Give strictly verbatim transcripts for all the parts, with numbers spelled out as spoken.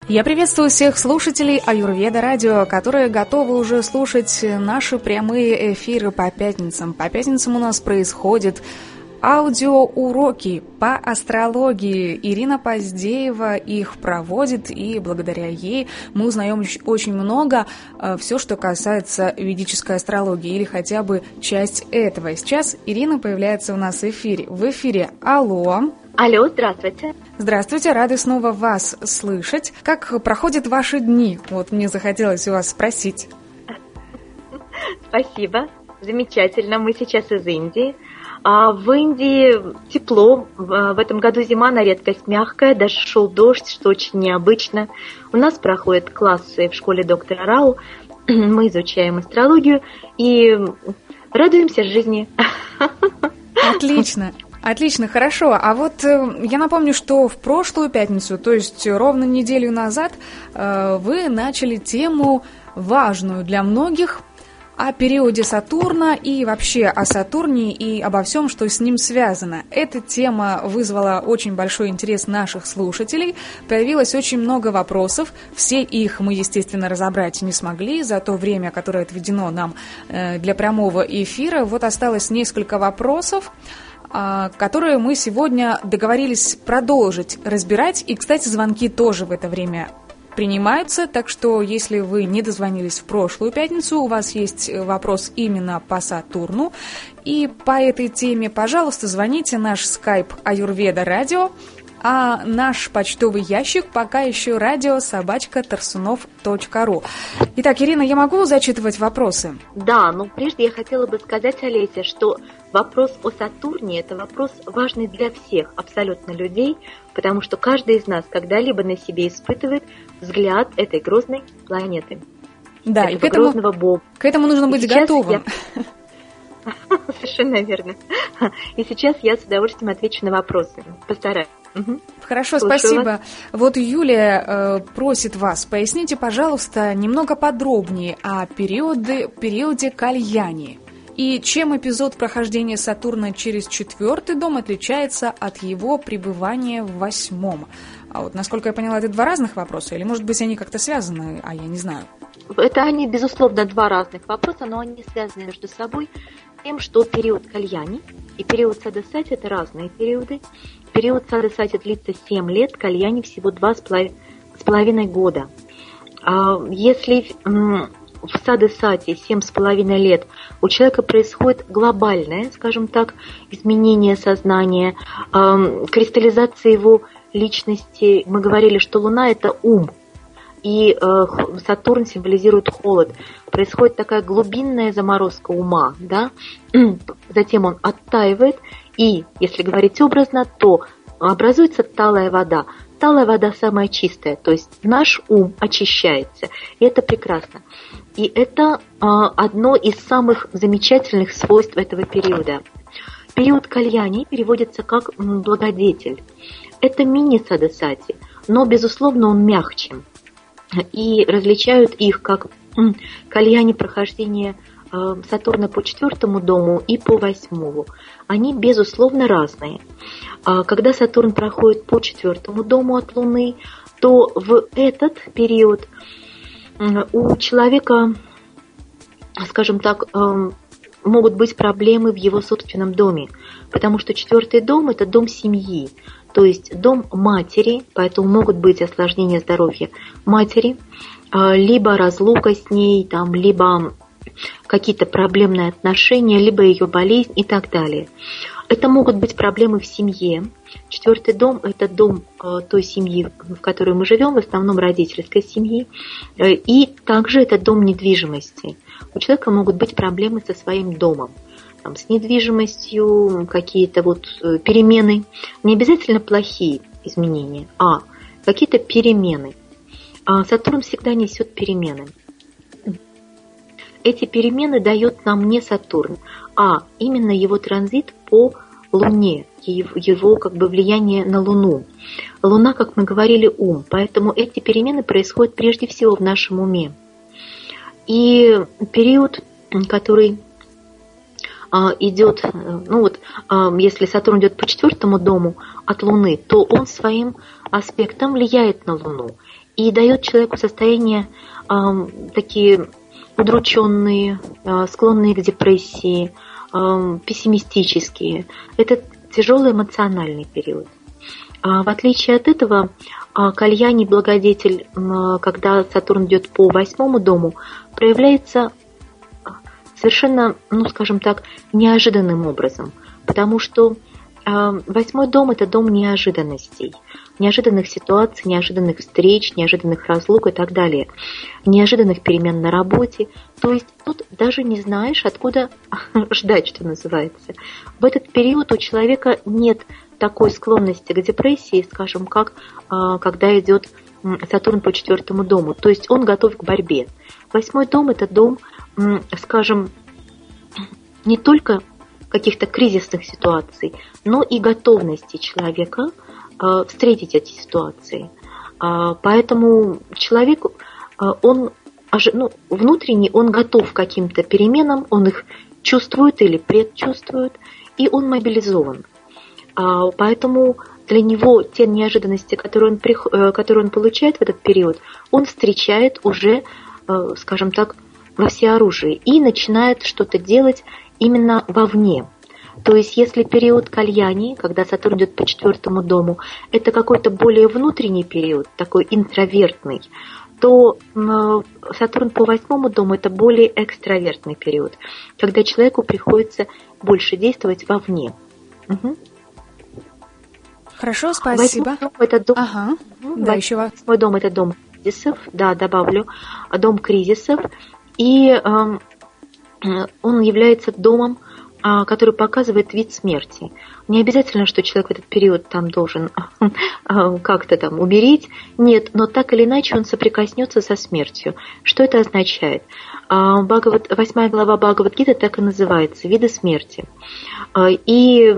Я приветствую всех слушателей Аюрведа Радио, которые готовы уже слушать наши прямые эфиры по пятницам. По пятницам у нас происходят аудиоуроки по астрологии. Ирина Поздеева их проводит, и благодаря ей мы узнаем очень много, все, что касается ведической астрологии, или хотя бы часть этого. Сейчас Ирина появляется у нас в эфире. В эфире «Алло». Алло, здравствуйте. Здравствуйте, рады снова вас слышать. Как проходят ваши дни? Вот мне захотелось у вас спросить. Спасибо, замечательно. Мы сейчас из Индии. А в Индии тепло, в этом году зима на редкость мягкая, даже шел дождь, что очень необычно. У нас проходят классы в школе доктора Рау, мы изучаем астрологию и радуемся жизни. Отлично. Отлично, хорошо. А вот э, я напомню, что в прошлую пятницу, то есть ровно неделю назад, э, вы начали тему важную для многих о периоде Сатурна и вообще о Сатурне и обо всем, что с ним связано. Эта тема вызвала очень большой интерес наших слушателей. Появилось очень много вопросов. Все их мы, естественно, разобрать не смогли за то время, которое отведено нам э, для прямого эфира. Вот осталось несколько вопросов, которые мы сегодня договорились продолжить разбирать. И, кстати, звонки тоже в это время принимаются, так что если вы не дозвонились в прошлую пятницу, у вас есть вопрос именно по Сатурну и по этой теме, пожалуйста, звоните. Наш скайп Аюрведа Радио, а наш почтовый ящик пока еще радио собачка тарсунов точка ру. Итак, Ирина, я могу зачитывать вопросы? Да, но прежде я хотела бы сказать Олесе, что вопрос о Сатурне – это вопрос важный для всех абсолютно людей, потому что каждый из нас когда-либо на себе испытывает взгляд этой грозной планеты. Да, и к этому, грозного бога. К этому нужно быть готовым. Я... Совершенно верно. И сейчас я с удовольствием отвечу на вопросы. Постараюсь. Угу. Хорошо, слушаю, спасибо. Вас. Вот Юлия э, просит вас, поясните, пожалуйста, немного подробнее о периоде, периоде Кальяни. И чем эпизод прохождения Сатурна через четвертый дом отличается от его пребывания в восьмом? А вот, насколько я поняла, это два разных вопроса, или, может быть, они как-то связаны, а я не знаю. Это они, безусловно, два разных вопроса, но они связаны между собой тем, что период Кальяни и период Садасати – это разные периоды. Период Садасати длится семь лет, Кальяни всего два с половиной года. Если в Садасати семь с половиной лет у человека происходит глобальное, скажем так, изменение сознания, кристаллизация его личности. Мы говорили, что Луна – это ум, и Сатурн символизирует холод. Происходит такая глубинная заморозка ума, да? Затем он оттаивает, и, если говорить образно, то образуется талая вода. Талая вода самая чистая, то есть наш ум очищается, и это прекрасно. И это а, одно из самых замечательных свойств этого периода. Период Кальяни переводится как благодетель. Это мини-садасати, но, безусловно, он мягче. И различают их как Кальяни прохождения а, Сатурна по четвертому дому и по восьмому. Они, безусловно, разные. А, когда Сатурн проходит по четвертому дому от Луны, то в этот период у человека, скажем так, могут быть проблемы в его собственном доме, потому что четвертый дом – это дом семьи, то есть дом матери, поэтому могут быть осложнения здоровья матери, либо разлука с ней, там, либо какие-то проблемные отношения, либо ее болезнь и так далее. Это могут быть проблемы в семье. Четвертый дом – это дом э, той семьи, в которой мы живем, в основном родительской семьи. Э, и также это дом недвижимости. У человека могут быть проблемы со своим домом. Там, с недвижимостью, какие-то вот э, перемены. Не обязательно плохие изменения, а какие-то перемены. А Сатурн всегда несет перемены. Эти перемены дает нам не Сатурн, а именно его транзит по Луне, его как бы влияние на Луну. Луна, как мы говорили, ум, поэтому эти перемены происходят прежде всего в нашем уме. И период, который а, идет, ну вот, а, если Сатурн идет по четвертому дому от Луны, то он своим аспектом влияет на Луну. и дает человеку состояние э, такие удрученные, э, склонные к депрессии, э, пессимистические. Это тяжелый эмоциональный период. А в отличие от этого, кальяни благодетель, когда Сатурн идет по восьмому дому, проявляется совершенно, ну скажем так, неожиданным образом, потому что восьмой дом – это дом неожиданностей, неожиданных ситуаций, неожиданных встреч, неожиданных разлук и так далее, неожиданных перемен на работе. То есть тут даже не знаешь, откуда ждать, что называется. В этот период у человека нет такой склонности к депрессии, скажем, как когда идет Сатурн по четвертому дому. То есть он готов к борьбе. Восьмой дом – это дом, скажем, не только каких-то кризисных ситуаций, но и готовности человека э, встретить эти ситуации. Э, поэтому человек, э, он ну, внутренне, он готов к каким-то переменам, он их чувствует или предчувствует, и он мобилизован. Э, поэтому для него те неожиданности, которые он, э, которые он получает в этот период, он встречает уже, э, скажем так, во всеоружии и начинает что-то делать именно вовне. То есть, если период кальяни, когда Сатурн идет по четвертому дому, это какой-то более внутренний период, такой интровертный, то Сатурн по восьмому дому это более экстравертный период, когда человеку приходится больше действовать вовне. Угу. Хорошо, спасибо. Восьмой дом это дом, ага. угу, да, еще восьмой дом это дом кризисов, да, добавлю, дом кризисов, и э, он является домом, который показывает вид смерти. Не обязательно, что человек в этот период там должен как-то там умереть. Нет, но так или иначе он соприкоснется со смертью. Что это означает? Бхагават, восьмая глава Бхагавад-гиты так и называется «Виды смерти». И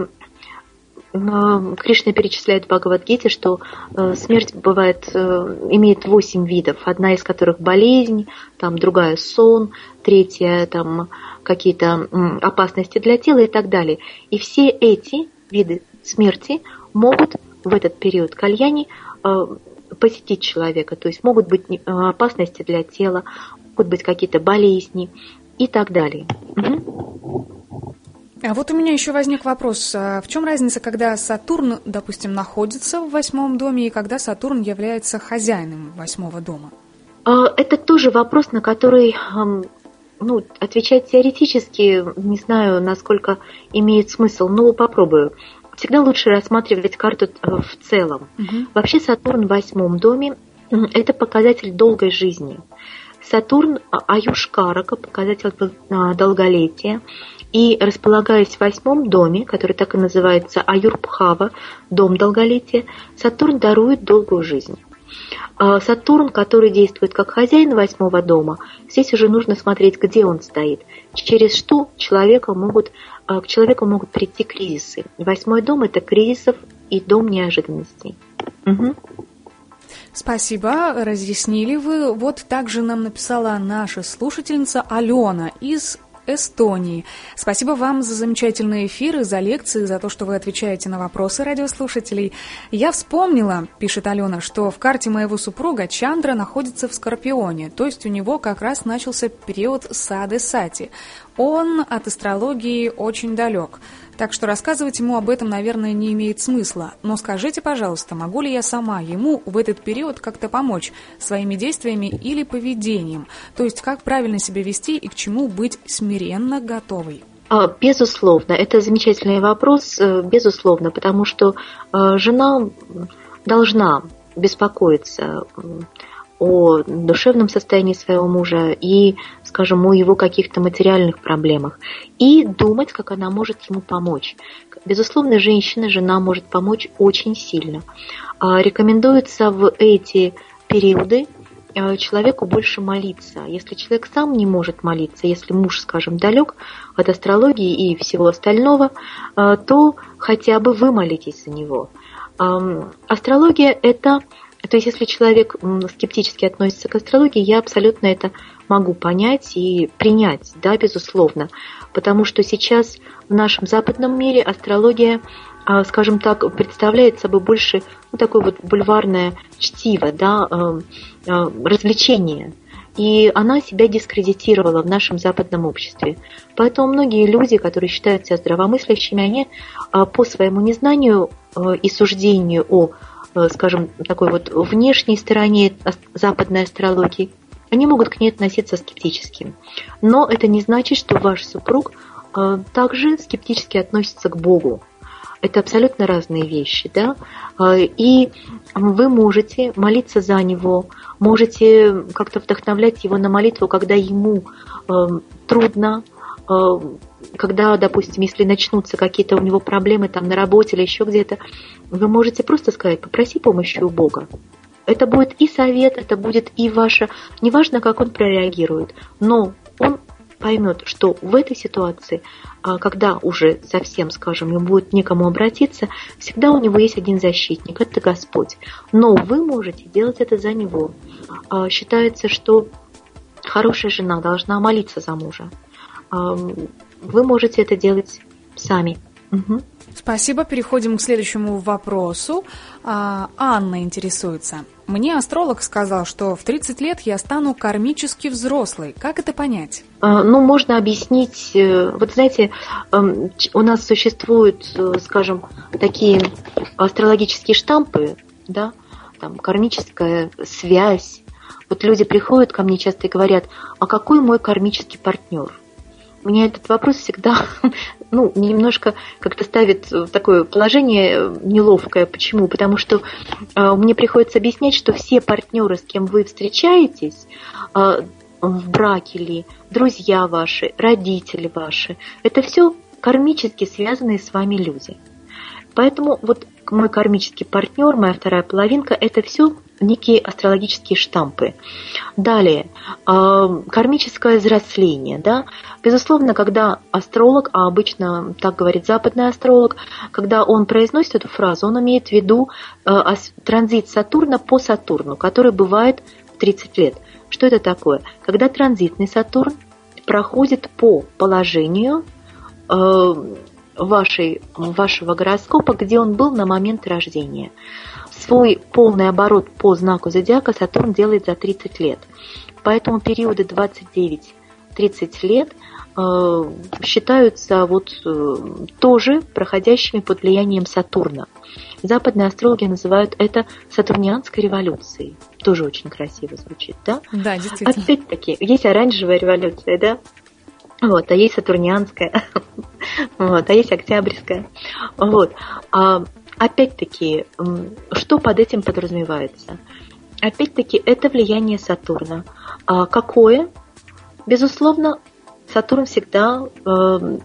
Кришна перечисляет в Бхагавад-гите, что смерть бывает, имеет восемь видов, одна из которых болезнь, там другая сон, третья там какие-то опасности для тела и так далее. И все эти виды смерти могут в этот период кальяни посетить человека, то есть могут быть опасности для тела, могут быть какие-то болезни и так далее. Угу. А вот у меня еще возник вопрос. В чем разница, когда Сатурн, допустим, находится в восьмом доме и когда Сатурн является хозяином восьмого дома? Это тоже вопрос, на который, ну, отвечать теоретически, не знаю, насколько имеет смысл, но попробую. Всегда лучше рассматривать карту в целом. Угу. Вообще Сатурн в восьмом доме – это показатель долгой жизни. Сатурн Аюшкарака, показатель долголетия. И располагаясь в восьмом доме, который так и называется Аюрбхава, дом долголетия, Сатурн дарует долгую жизнь. Сатурн, который действует как хозяин восьмого дома, здесь уже нужно смотреть, где он стоит, через что человека могут, к человеку могут прийти кризисы. Восьмой дом – это кризисов и дом неожиданностей. Угу. Спасибо, разъяснили вы. Вот также нам написала наша слушательница Алена из Эстонии. Спасибо вам за замечательные эфиры, за лекции, за то, что вы отвечаете на вопросы радиослушателей. Я вспомнила, пишет Алена, что в карте моего супруга Чандра находится в Скорпионе, то есть у него как раз начался период Сады-Сати. Он от астрологии очень далек, так что рассказывать ему об этом, наверное, не имеет смысла. Но скажите, пожалуйста, могу ли я сама ему в этот период как-то помочь своими действиями или поведением? То есть как правильно себя вести и к чему быть смиренно готовой? Безусловно, это замечательный вопрос, безусловно, потому что жена должна беспокоиться о душевном состоянии своего мужа и, скажем, о его каких-то материальных проблемах, и думать, как она может ему помочь. Безусловно, женщина, жена может помочь очень сильно. Рекомендуется в эти периоды человеку больше молиться. Если человек сам не может молиться, если муж, скажем, далек от астрологии и всего остального, то хотя бы вы молитесь за него. Астрология – это... То есть, если человек скептически относится к астрологии, я абсолютно это могу понять и принять, да, безусловно. Потому что сейчас в нашем западном мире астрология скажем так, представляет собой больше ну, такое вот бульварное чтиво, да, развлечение. И она себя дискредитировала в нашем западном обществе. Поэтому многие люди, которые считают себя здравомыслящими, они по своему незнанию и суждению о, скажем, такой вот внешней стороне западной астрологии, они могут к ней относиться скептически. Но это не значит, что ваш супруг также скептически относится к Богу. Это абсолютно разные вещи, да, и вы можете молиться за него, можете как-то вдохновлять его на молитву, когда ему э, трудно, э, когда, допустим, если начнутся какие-то у него проблемы там на работе или еще где-то, вы можете просто сказать: попроси помощи у Бога. Это будет и совет, это будет и ваше, неважно, как он прореагирует, но он поймет, что в этой ситуации, когда уже совсем, скажем, ему будет некому обратиться, всегда у него есть один защитник, это Господь. Но вы можете делать это за него. Считается, что хорошая жена должна молиться за мужа. Вы можете это делать сами. Угу. Спасибо. Переходим к следующему вопросу. Анна интересуется. Мне астролог сказал, что в тридцать лет я стану кармически взрослой. Как это понять? Ну, можно объяснить. Вот знаете, у нас существуют, скажем, такие астрологические штампы, да, там кармическая связь. Вот люди приходят ко мне часто и говорят: а какой мой кармический партнер? Меня этот вопрос всегда, ну, немножко как-то ставит в такое положение неловкое. Почему? Потому что э, мне приходится объяснять, что все партнеры, с кем вы встречаетесь, э, в браке ли, друзья ваши, родители ваши, это все кармически связанные с вами люди. Поэтому вот мой кармический партнер, моя вторая половинка, это все некие астрологические штампы. Далее, э, кармическое взросление. Да? Безусловно, когда астролог, а обычно так говорит западный астролог, когда он произносит эту фразу, он имеет в виду э, транзит Сатурна по Сатурну, который бывает в тридцать лет. Что это такое? Когда транзитный Сатурн проходит по положению э, вашей, вашего гороскопа, где он был на момент рождения. Свой полный оборот по знаку зодиака Сатурн делает за тридцать лет. Поэтому периоды двадцать девять тридцать лет э, считаются вот, э, тоже проходящими под влиянием Сатурна. Западные астрологи называют это сатурнианской революцией. Тоже очень красиво звучит, да? Да, действительно. Опять-таки, есть оранжевая революция, да? Вот, а есть сатурнианская, вот, а есть октябрьская. Вот. А, опять-таки, что под этим подразумевается? Опять-таки, это влияние Сатурна. А какое? Безусловно, Сатурн всегда э,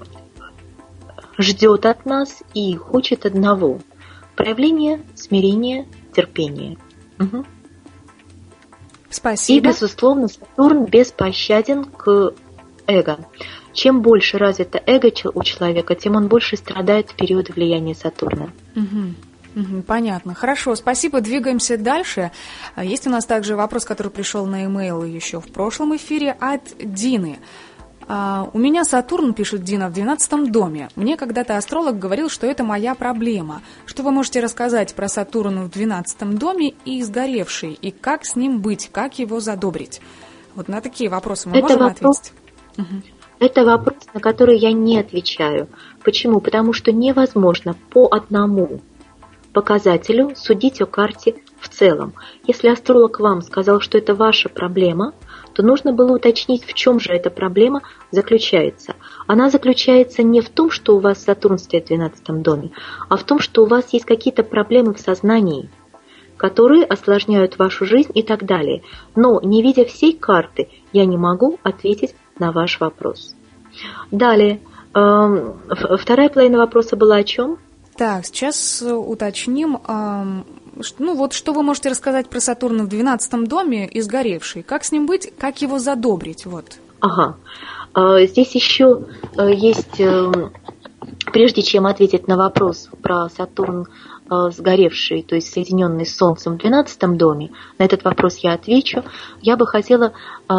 ждет от нас и хочет одного – проявления, смирения, терпения. Угу. Спасибо. И, безусловно, Сатурн беспощаден к эго. Чем больше развито эго у человека, тем он больше страдает в период влияния Сатурна. Угу. Угу, понятно. Хорошо, спасибо. Двигаемся дальше. Есть у нас также вопрос, который пришел на e-mail еще в прошлом эфире от Дины. У меня Сатурн, пишет Дина, в двенадцатом доме. Мне когда-то астролог говорил, что это моя проблема. Что вы можете рассказать про Сатурн в двенадцатом доме и сгоревший, и как с ним быть, как его задобрить? Вот на такие вопросы мы это можем вопрос, ответить? Угу. Это вопрос, на который я не отвечаю. Почему? Потому что невозможно по одному показателю судить о карте в целом. Если астролог вам сказал, что это ваша проблема, то нужно было уточнить, в чем же эта проблема заключается. Она заключается не в том, что у вас Сатурн стоит в двенадцатом доме, а в том, что у вас есть какие-то проблемы в сознании, которые осложняют вашу жизнь и так далее. Но, не видя всей карты, я не могу ответить на ваш вопрос. Далее, э, вторая половина вопроса была о чем? Так, сейчас уточним. Э, ну вот, что вы можете рассказать про Сатурна в двенадцатом доме и сгоревший? Как с ним быть, как его задобрить? Вот. Ага. Э, здесь еще э, есть, э, прежде чем ответить на вопрос про Сатурн э, сгоревший, то есть соединенный с Солнцем в двенадцатом доме, на этот вопрос я отвечу. Я бы хотела э,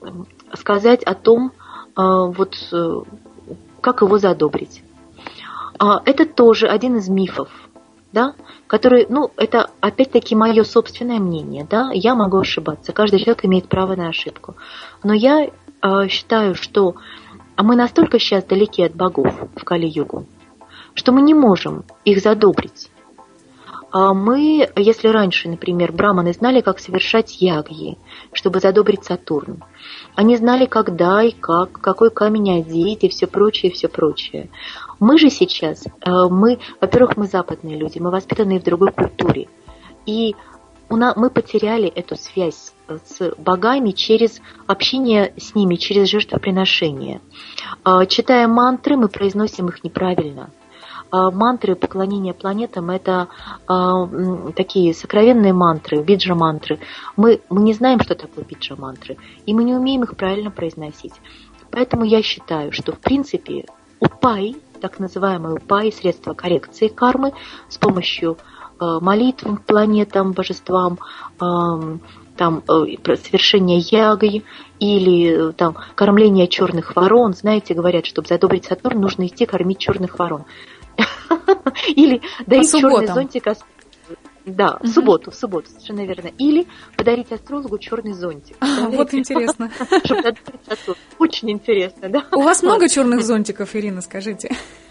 сказать о том, вот как его задобрить. Это тоже один из мифов, да, который, ну, это опять-таки мое собственное мнение, да, я могу ошибаться, каждый человек имеет право на ошибку. Но я э, считаю, что мы настолько сейчас далеки от богов в Кали-югу, что мы не можем их задобрить. Мы, если раньше, например, браманы знали, как совершать ягьи, чтобы задобрить Сатурн, они знали, когда и как, какой камень одеть и все прочее, и все прочее. Мы же сейчас, мы, во-первых, мы западные люди, мы воспитанные в другой культуре, и у нас, мы потеряли эту связь с богами через общение с ними, через жертвоприношение. Читая мантры, мы произносим их неправильно. Мантры поклонения планетам – это э, такие сокровенные мантры, биджа-мантры. Мы, мы не знаем, что такое биджа-мантры, и мы не умеем их правильно произносить. Поэтому я считаю, что в принципе упай, так называемые упай, средства коррекции кармы с помощью э, молитв планетам, божествам, э, там, э, совершения яги или э, там, кормления черных ворон. Знаете, говорят, чтобы задобрить Сатурн, нужно идти кормить черных ворон. Или дарить черный зонтик. Да, в субботу, в субботу, совершенно верно. Или подарить астрологу черный зонтик. А, вот интересно. Очень интересно, да. У вас много черных зонтиков, Ирина, скажите?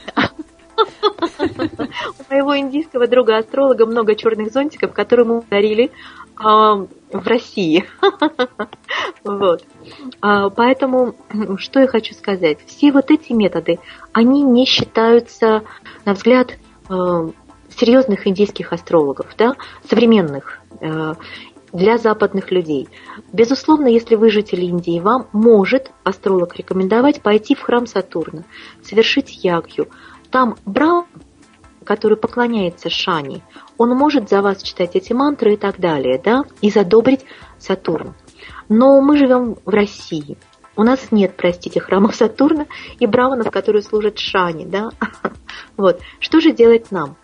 У моего индийского друга-астролога много черных зонтиков, которые мы дарили в России. Вот. Поэтому, что я хочу сказать. Все вот эти методы, они не считаются, на взгляд серьезных индийских астрологов, да, современных, для западных людей. Безусловно, если вы житель Индии, вам может астролог рекомендовать пойти в храм Сатурна, совершить ягью. Там Брахма, который поклоняется Шани, он может за вас читать эти мантры и так далее, да, и задобрить Сатурн. Но мы живем в России. У нас нет, простите, храмов Сатурна и браманов, которые служат Шани, да. Вот. Что же делать нам?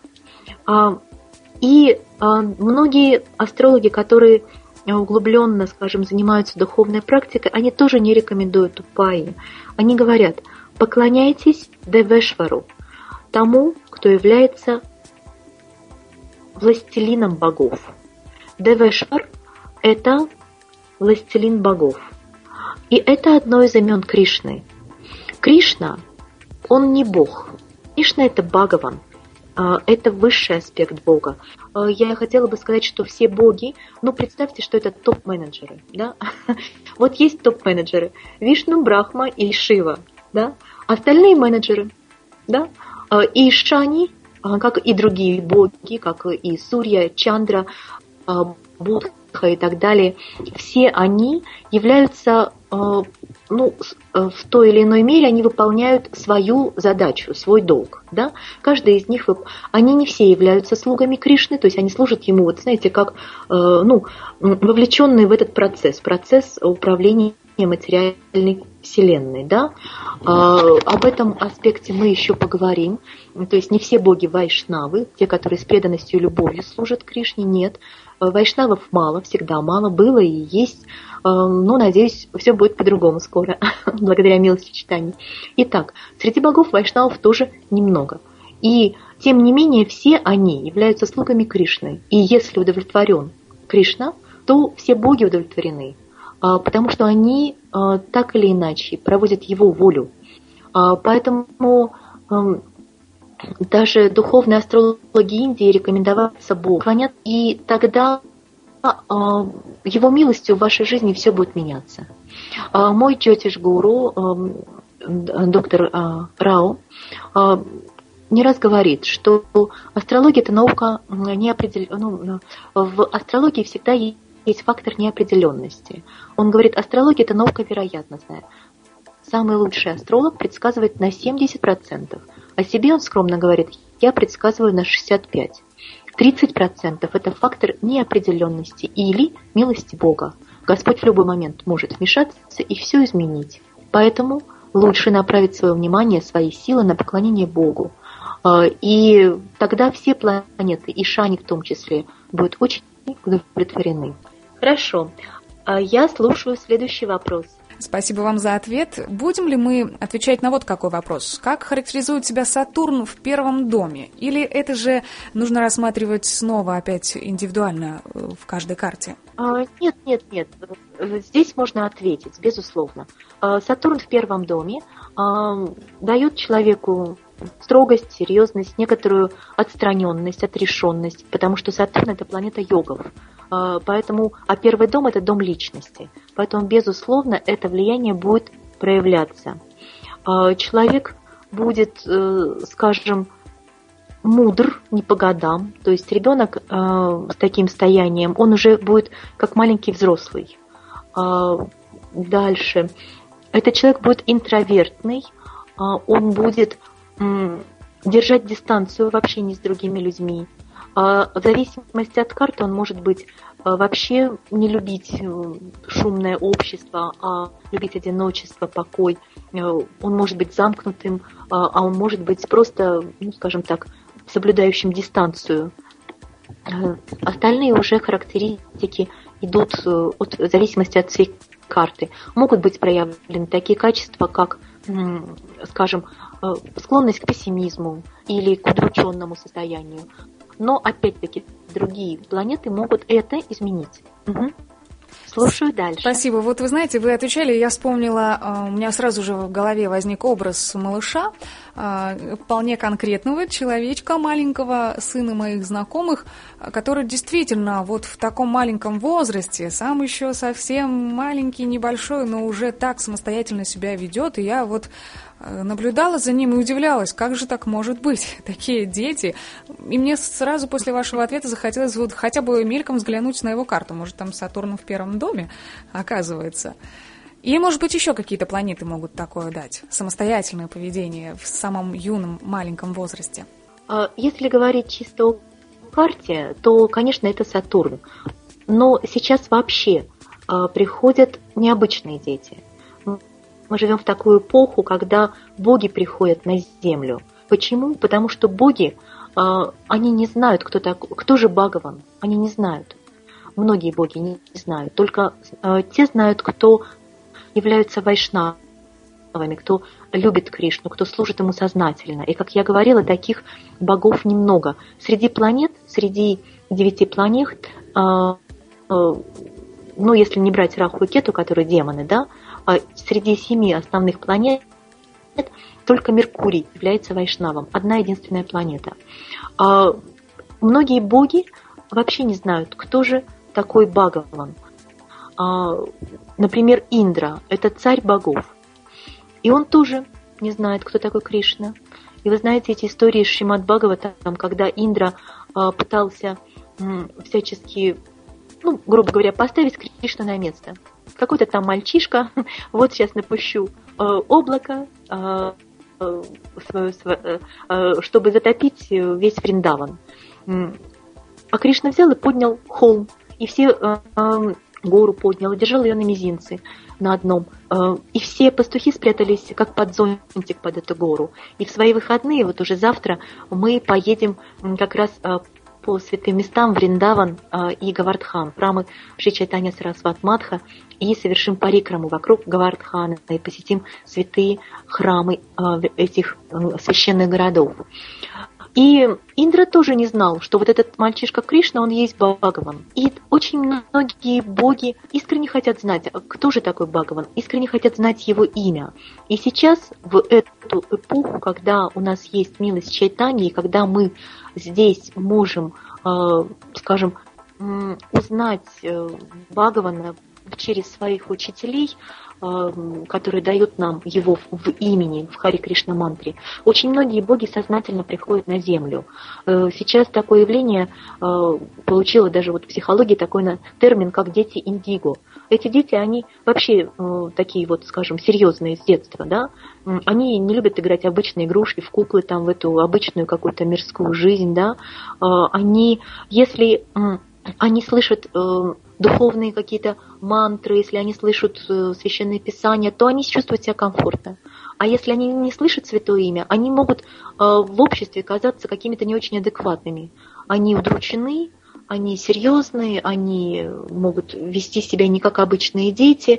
И многие астрологи, которые углубленно, скажем, занимаются духовной практикой, они тоже не рекомендуют упаи. Они говорят, поклоняйтесь Девешвару, тому, кто является властелином богов. Девешвар – это властелин богов. И это одно из имен Кришны. Кришна, он не бог. Кришна – это Бхагаван. Это высший аспект Бога. Я хотела бы сказать, что все боги, ну, представьте, что это топ-менеджеры, да? Вот есть топ-менеджеры, Вишну, Брахма и Шива, да? Остальные менеджеры, да? И Шани, как и другие боги, как и Сурья, Чандра, Будха и так далее, все они являются, ну, в той или иной мере они выполняют свою задачу, свой долг, да? Каждый из них, они не все являются слугами Кришны, то есть они служат ему, вот знаете, как, ну, вовлеченные в этот процесс, процесс управления материальной вселенной, да? Об этом аспекте мы еще поговорим. То есть не все боги вайшнавы, те, которые с преданностью и любовью служат Кришне, нет. Вайшнавов мало, всегда мало, было и есть. Но, надеюсь, все будет по-другому скоро, благодаря милости читания. Итак, среди богов вайшнавов тоже немного. И, тем не менее, все они являются слугами Кришны. И если удовлетворен Кришна, то все боги удовлетворены, потому что они так или иначе проводят его волю. Поэтому даже духовные астрологи Индии рекомендоваться Богу. И тогда его милостью в вашей жизни все будет меняться. Мой джотиш-гуру, доктор Рао, не раз говорит, что астрология – это наука неопределенная. Ну, в астрологии всегда есть фактор неопределенности. Он говорит, астрология – это наука вероятностная. Самый лучший астролог предсказывает на семьдесят процентов. О себе он скромно говорит, я предсказываю на шестьдесят пять процентов. тридцать процентов это фактор неопределенности или милости Бога. Господь в любой момент может вмешаться и все изменить. Поэтому лучше направить свое внимание, свои силы на поклонение Богу. И тогда все планеты, и Шани в том числе, будут очень удовлетворены. Хорошо. Я слушаю следующий вопрос. Спасибо вам за ответ. Будем ли мы отвечать на вот какой вопрос? Как характеризует себя Сатурн в первом доме? Или это же нужно рассматривать снова опять индивидуально в каждой карте? Нет, нет, нет. Здесь можно ответить, безусловно. Сатурн в первом доме дает человеку строгость, серьезность, некоторую отстраненность, отрешенность, потому что Сатурн – это планета йогов. Поэтому, а первый дом – это дом личности. Поэтому, безусловно, это влияние будет проявляться. Человек будет, скажем, мудр, не по годам. То есть ребенок с таким состоянием, он уже будет как маленький взрослый. Дальше. Этот человек будет интровертный, он будет держать дистанцию в общении с другими людьми. В зависимости от карты он может быть вообще не любить шумное общество, а любить одиночество, покой. Он может быть замкнутым, а он может быть просто, ну, скажем так, соблюдающим дистанцию. Остальные уже характеристики идут от, в зависимости от всей карты. Могут быть проявлены такие качества, как, скажем, склонность к пессимизму или к удрученному состоянию. Но, опять-таки, другие планеты могут это изменить. Угу. Слушаю дальше. Спасибо. Вот вы знаете, вы отвечали, я вспомнила, у меня сразу же в голове возник образ малыша, вполне конкретного человечка, маленького, сына моих знакомых, который действительно вот в таком маленьком возрасте, сам еще совсем маленький, небольшой, но уже так самостоятельно себя ведет, и я вот наблюдала за ним и удивлялась, как же так может быть, такие дети. И мне сразу после вашего ответа захотелось вот хотя бы мельком взглянуть на его карту. Может, там Сатурн в первом доме, оказывается. И, может быть, еще какие-то планеты могут такое дать, самостоятельное поведение в самом юном, маленьком возрасте. Если говорить чисто о карте, то, конечно, это Сатурн. Но сейчас вообще приходят необычные дети. Мы живем в такую эпоху, когда боги приходят на землю. Почему? Потому что боги, они не знают, кто, так, кто же Бхагаван. Они не знают. Многие боги не знают. Только те знают, кто являются вайшнавами, кто любит Кришну, кто служит ему сознательно. И, как я говорила, таких богов немного. Среди планет, среди девяти планет, ну, если не брать Раху и Кету, которые демоны, да, среди семи основных планет только Меркурий является вайшнавом. Одна единственная планета. Многие боги вообще не знают, кто же такой Бхагаван. Например, Индра – это царь богов. И он тоже не знает, кто такой Кришна. И вы знаете эти истории из Шримад-Бхагаватам, когда Индра пытался всячески, ну, грубо говоря, поставить Кришну на место. Какой-то там мальчишка, вот сейчас напущу э, облако, э, э, свое, свое, э, чтобы затопить весь Вриндаван. А Кришна взял и поднял холм, и все э, э, гору поднял, и держал ее на мизинце на одном. Э, и все пастухи спрятались как под зонтик под эту гору. И в свои выходные, вот уже завтра, мы поедем как раз э, по святым местам Вриндаван э, и Гавардхан, храмы Шри Чайтанья Сарасват Мадха, и совершим парикраму вокруг Гавардхана и посетим святые храмы э, этих э, священных городов. И Индра тоже не знал, что вот этот мальчишка Кришна, он есть Бхагаван. И очень многие боги искренне хотят знать, кто же такой Бхагаван, искренне хотят знать его имя. И сейчас, в эту эпоху, когда у нас есть милость Чайтаньи, и когда мы здесь можем, э, скажем, э, узнать э, Бхагавана через своих учителей, которые дают нам его в имени, в Хари Кришна мантре. Очень многие боги сознательно приходят на землю. Сейчас такое явление получило даже вот в психологии такой термин, как дети индиго. Эти дети, они вообще такие вот, скажем, серьезные с детства, да? Они не любят играть обычные игрушки, в куклы, там, в эту обычную какую-то мирскую жизнь, да? Они, если они слышат духовные какие-то мантры, если они слышат священное писание, то они чувствуют себя комфортно. А если они не слышат святое имя, они могут в обществе казаться какими-то не очень адекватными. Они удручены, они серьезные, они могут вести себя не как обычные дети.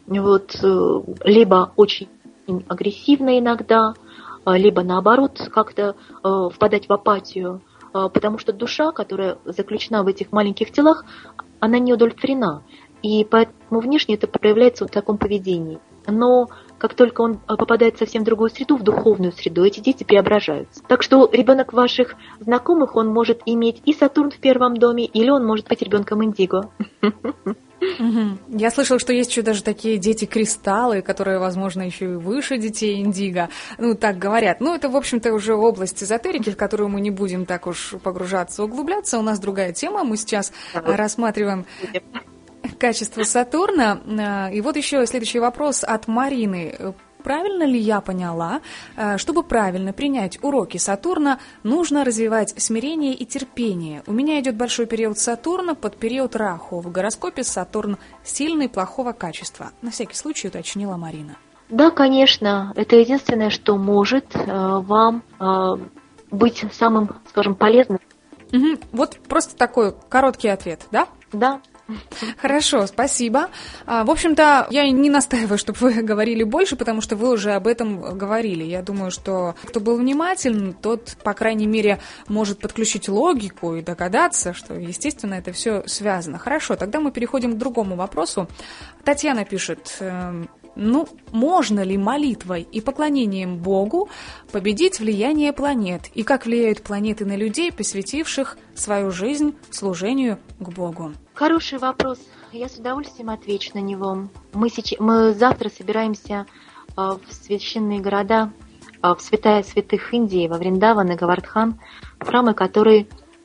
вот, либо очень агрессивно иногда, либо наоборот как-то впадать в апатию, потому что душа, которая заключена в этих маленьких телах, она не удовлетворена, и поэтому внешне это проявляется в таком поведении. Но как только он попадает в совсем другую среду, в духовную среду, эти дети преображаются. Так что ребенок ваших знакомых, он может иметь и Сатурн в первом доме, или он может быть ребенком Индиго. Угу. Я слышала, что есть еще даже такие дети-кристаллы, которые, возможно, еще и выше детей Индиго. Ну, так говорят. Ну, это, в общем-то, уже область эзотерики, в которую мы не будем так уж погружаться, углубляться. У нас другая тема. Мы сейчас да, рассматриваем качество Сатурна. И вот еще следующий вопрос от Марины. Правильно ли я поняла, чтобы правильно принять уроки Сатурна, нужно развивать смирение и терпение? У меня идет большой период Сатурна под период Раху. В гороскопе Сатурн сильный, плохого качества. На всякий случай уточнила Марина. Да, конечно. Это единственное, что может э, вам э, быть самым, скажем, полезным. Угу. Вот просто такой короткий ответ, да? Да. Хорошо, спасибо. В общем-то, я не настаиваю, чтобы вы говорили больше, потому что вы уже об этом говорили. Я думаю, что кто был внимателен, тот, по крайней мере, может подключить логику и догадаться, что, естественно, это все связано. Хорошо, тогда мы переходим к другому вопросу. Татьяна пишет: ну, можно ли молитвой и поклонением Богу победить влияние планет? И как влияют планеты на людей, посвятивших свою жизнь служению к Богу? Хороший вопрос. Я с удовольствием отвечу на него. Мы, сейчас, мы завтра собираемся в священные города, в святая святых Индии, во Вриндаван и Говардхан, храмы, которые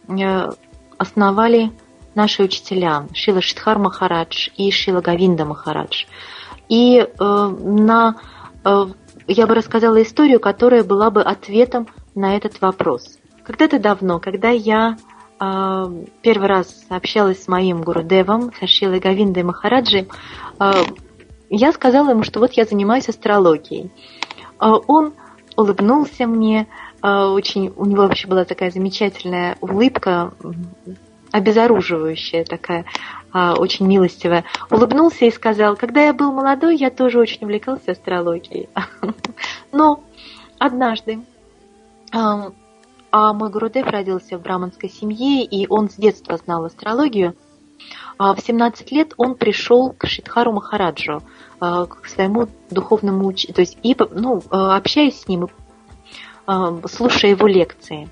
основали наши учителя Шрила Шридхар Махарадж и Шрила Говинда Махарадж. И э, на, э, я бы рассказала историю, которая была бы ответом на этот вопрос. Когда-то давно, когда я э, первый раз общалась с моим гурудевом, со Шрилой Говиндой Махараджи, э, я сказала ему, что вот я занимаюсь астрологией. Э, он улыбнулся мне, э, очень, у него вообще была такая замечательная улыбка, обезоруживающая такая, очень милостивая, улыбнулся и сказал: когда я был молодой, я тоже очень увлекался астрологией. Но однажды, а мой гурудев родился в браманской семье, и он с детства знал астрологию, в семнадцать лет он пришел к Шридхару Махараджу, к своему духовному учителю, то есть и, ну, общаясь с ним, слушая его лекции.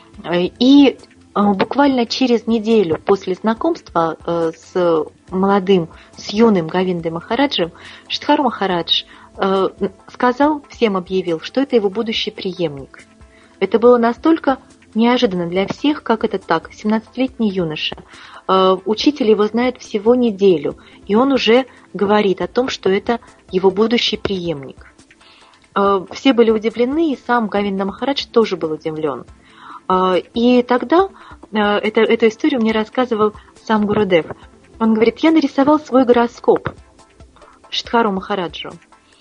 И буквально через неделю после знакомства э, с молодым, с юным Говиндой Махараджем, Шридхар Махарадж э, сказал, всем объявил, что это его будущий преемник. Это было настолько неожиданно для всех, как это так. семнадцатилетний юноша. Э, учитель его знает всего неделю, и он уже говорит о том, что это его будущий преемник. Э, все были удивлены, и сам Говинда Махарадж тоже был удивлен. И тогда это, эту историю мне рассказывал сам гурудев. Он говорит: я нарисовал свой гороскоп Шридхару Махараджу.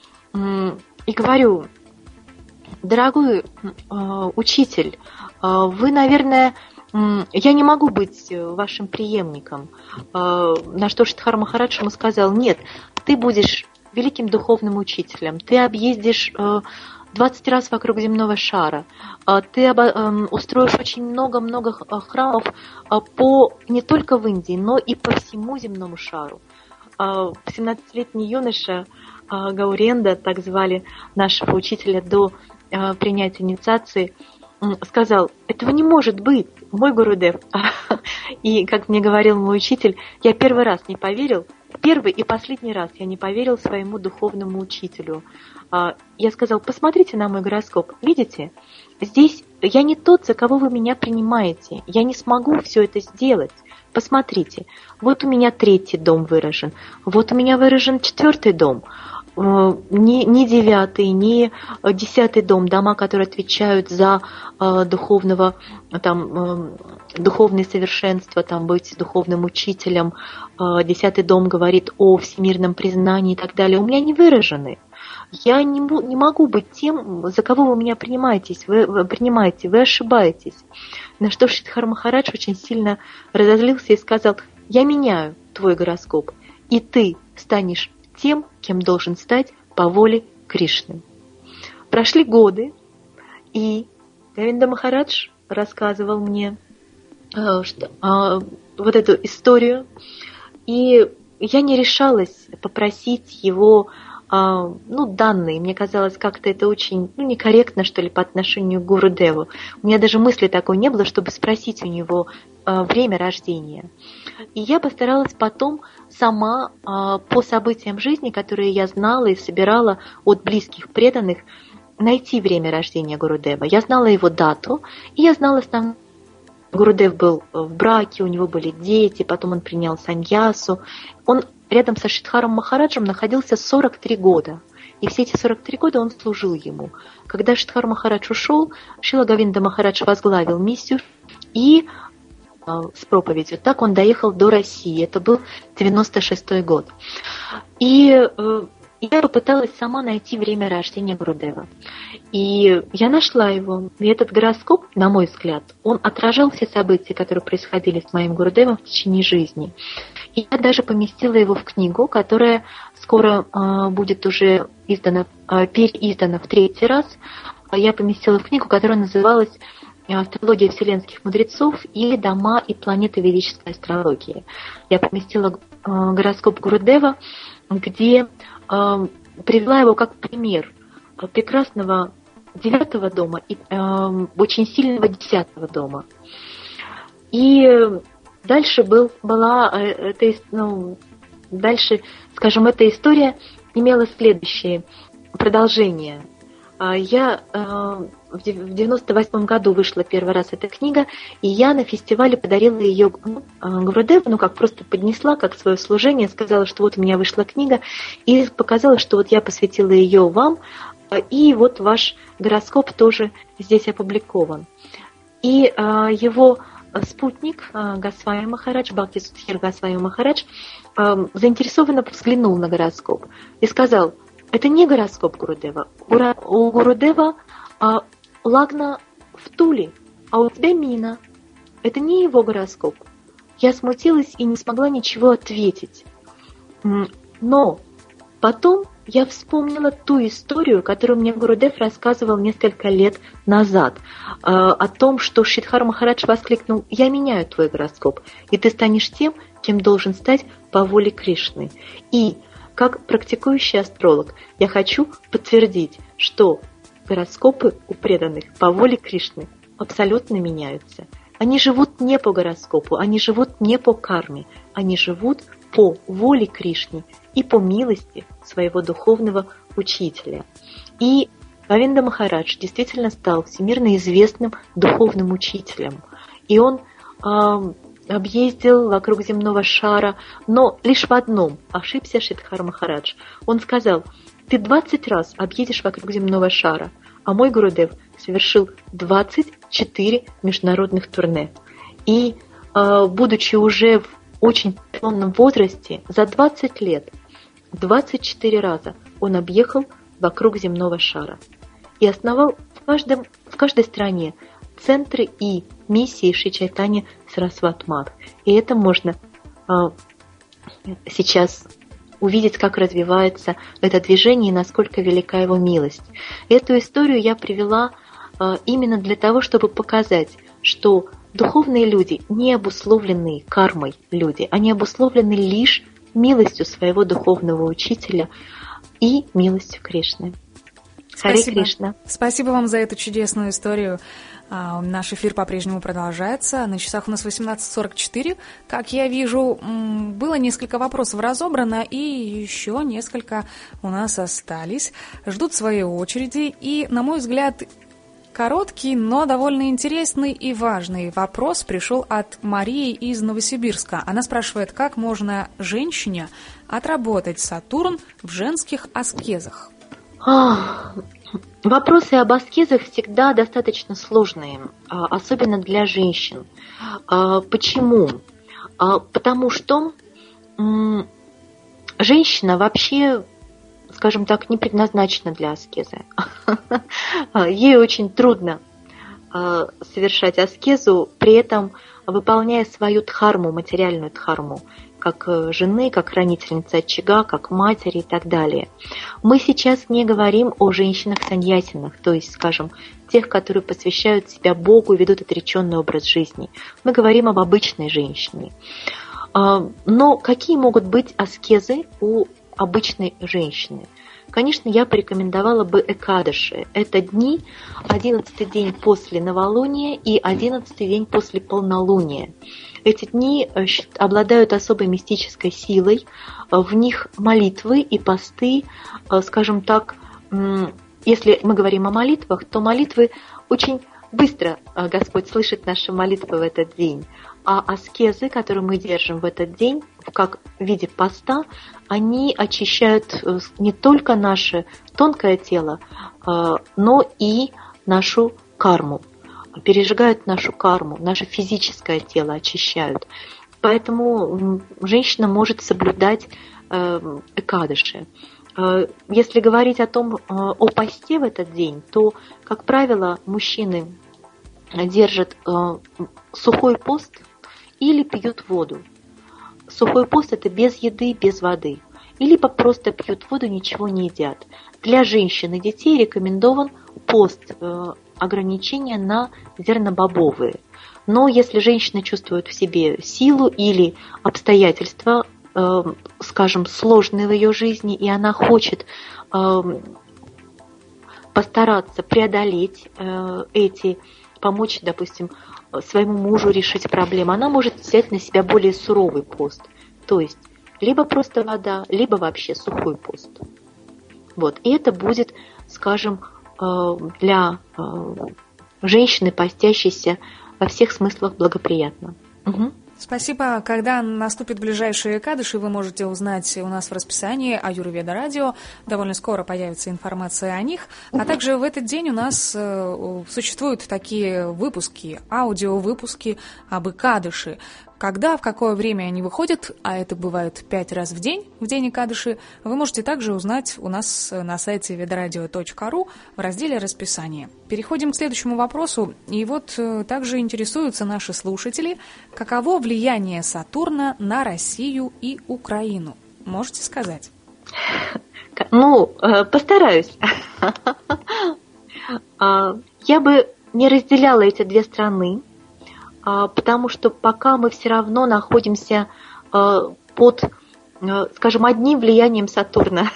И говорю: дорогой учитель, вы, наверное, я не могу быть вашим преемником. На что Шридхар Махарадж ему сказал: нет, ты будешь великим духовным учителем, ты объездишь двадцать раз вокруг земного шара. Ты устроишь очень много-много храмов по, не только в Индии, но и по всему земному шару. семнадцатилетний юноша Гауренда, так звали нашего учителя до принятия инициации, сказал: этого не может быть, мой гурудев. И, как мне говорил мой учитель, я первый раз не поверил, первый и последний раз я не поверил своему духовному учителю. Я сказал: посмотрите на мой гороскоп, видите, здесь я не тот, за кого вы меня принимаете, я не смогу все это сделать. Посмотрите, вот у меня третий дом выражен, вот у меня выражен четвертый дом, не, не девятый, не десятый дом, дома, которые отвечают за э, духовного, там, э, духовное совершенство, там, быть духовным учителем, э, десятый дом говорит о всемирном признании и так далее, у меня не выражены. Я не, не могу быть тем, за кого вы меня принимаетесь, вы, вы принимаете, вы ошибаетесь. На что Шридхар Махарадж очень сильно разозлился и сказал: я меняю твой гороскоп, и ты станешь тем, кем должен стать по воле Кришны. Прошли годы, и Говинда Махарадж рассказывал мне э, что, э, вот эту историю, и я не решалась попросить его э, ну, данные. Мне казалось, как-то это очень ну, некорректно, что ли, по отношению к Гурудеву. У меня даже мысли такой не было, чтобы спросить у него э, время рождения. И я постаралась потом сама э, по событиям жизни, которые я знала и собирала от близких преданных, найти время рождения Гурудева. Я знала его дату, и я знала основную. Гурудев был в браке, у него были дети, потом он принял саньясу. Он рядом со Шридхаром Махараджем находился сорок три года. И все эти сорок три года он служил ему. Когда Шридхар Махарадж ушел, Шрила Говинда Махарадж возглавил миссию и э, с проповедью. Так он доехал до России. Это был девяносто шестой год. И э, я попыталась сама найти время рождения Гурудева. И я нашла его. И этот гороскоп, на мой взгляд, он отражал все события, которые происходили с моим Гурудевом в течение жизни. И я даже поместила его в книгу, которая скоро э, будет уже издана, э, переиздана в третий раз. Я поместила в книгу, которая называлась «Астрология вселенских мудрецов» или «Дома и планеты ведической астрологии». Я поместила э, гороскоп Гурудева, где э, привела его как пример прекрасного девятого дома и э, очень сильного десятого дома. И дальше был, была э, эта, ну, дальше, скажем, эта история имела следующее продолжение. Я э, в девяносто восьмом году вышла первый раз эта книга, и я на фестивале подарила ее Гурудеву, ну как просто поднесла, как свое служение, сказала, что вот у меня вышла книга, и показала, что вот я посвятила ее вам, и вот ваш гороскоп тоже здесь опубликован. И э, его спутник э, Госвами Махарадж, Бхакти Судхир Госвами Махарадж, э, заинтересованно взглянул на гороскоп и сказал: это не гороскоп Гурудева. У Гурудева а, лагна в Туле, а у тебя мина. Это не его гороскоп. Я смутилась и не смогла ничего ответить. Но потом я вспомнила ту историю, которую мне Гурудев рассказывал несколько лет назад, а, о том, что Шридхар Махарадж воскликнул: я меняю твой гороскоп, и ты станешь тем, кем должен стать по воле Кришны. И как практикующий астролог, я хочу подтвердить, что гороскопы у преданных по воле Кришны абсолютно меняются. Они живут не по гороскопу, они живут не по карме, они живут по воле Кришны и по милости своего духовного учителя. И Говинда Махарадж действительно стал всемирно известным духовным учителем. И он э, объездил вокруг земного шара, но лишь в одном ошибся Шридхар Махарадж. Он сказал: ты двадцать раз объедешь вокруг земного шара, а мой Гурудев совершил двадцать четыре международных турне. И, э, будучи уже в очень преклонном возрасте, за двадцать лет, двадцать четыре раза он объехал вокруг земного шара. И основал в, каждом, в каждой стране центры и миссии Шри Чайтанья Сарасват Мат. И это можно э, сейчас увидеть, как развивается это движение и насколько велика его милость. Эту историю я привела э, именно для того, чтобы показать, что духовные люди, не обусловленные кармой люди, они обусловлены лишь милостью своего духовного учителя и милостью Кришны. Харе Кришна. Спасибо вам за эту чудесную историю. А, наш эфир по-прежнему продолжается. На часах у нас восемнадцать сорок четыре. Как я вижу, было несколько вопросов разобрано, и еще несколько у нас остались. Ждут своей очереди. И, на мой взгляд, короткий, но довольно интересный и важный вопрос пришел от Марии из Новосибирска. Она спрашивает, как можно женщине отработать Сатурн в женских аскезах? Вопросы об аскезах всегда достаточно сложные, особенно для женщин. Почему? Потому что женщина вообще, скажем так, не предназначена для аскезы. Ей очень трудно совершать аскезу, при этом выполняя свою дхарму, материальную дхарму. как жены, как хранительницы очага, как матери и так далее. Мы сейчас не говорим о женщинах-саньясинах, то есть, скажем, тех, которые посвящают себя Богу и ведут отреченный образ жизни. Мы говорим об обычной женщине. Но какие могут быть аскезы у обычной женщины? Конечно, я порекомендовала бы экадаши. Это дни, одиннадцатый день после новолуния и одиннадцатый день после полнолуния. Эти дни обладают особой мистической силой. В них молитвы и посты, скажем так, если мы говорим о молитвах, то молитвы очень быстро Господь слышит наши молитвы в этот день. А аскезы, которые мы держим в этот день, как в виде поста, они очищают не только наше тонкое тело, но и нашу карму, пережигают нашу карму, наше физическое тело очищают. Поэтому женщина может соблюдать экадаши. Если говорить о том, о посте в этот день, то, как правило, мужчины держат сухой пост или пьют воду. Сухой пост – это без еды, без воды. Или просто пьют воду, ничего не едят. Для женщин и детей рекомендован пост, ограничения на зернобобовые. Но если женщина чувствует в себе силу или обстоятельства, скажем, сложные в ее жизни, и она хочет постараться преодолеть эти, помочь, допустим, своему мужу решить проблему, она может взять на себя более суровый пост. То есть либо просто вода, либо вообще сухой пост. Вот. И это будет, скажем, для женщины, постящейся, во всех смыслах благоприятно. Угу. Спасибо. Когда наступит ближайшие экадыши, вы можете узнать у нас в расписании Аюрведа радио. Довольно скоро появится информация о них. А также в этот день у нас э, существуют такие выпуски, аудиовыпуски об экадыши. Когда, в какое время они выходят, а это бывает пять раз в день, в день экадыши, вы можете также узнать у нас на сайте ведарадио точка ру в разделе «Расписание». Переходим к следующему вопросу. И вот э, также интересуются наши слушатели, каково влияние Сатурна на Россию и Украину. Можете сказать? Ну, постараюсь. Я бы не разделяла эти две страны, потому что пока мы все равно находимся под, скажем, одним влиянием Сатурна.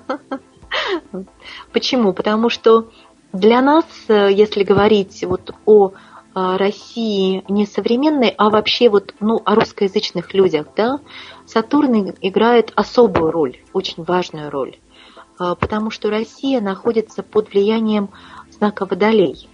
Почему? Потому что для нас, если говорить вот о России не современной, а вообще вот, ну, о русскоязычных людях, да, Сатурн играет особую роль, очень важную роль, потому что Россия находится под влиянием знака Водолей.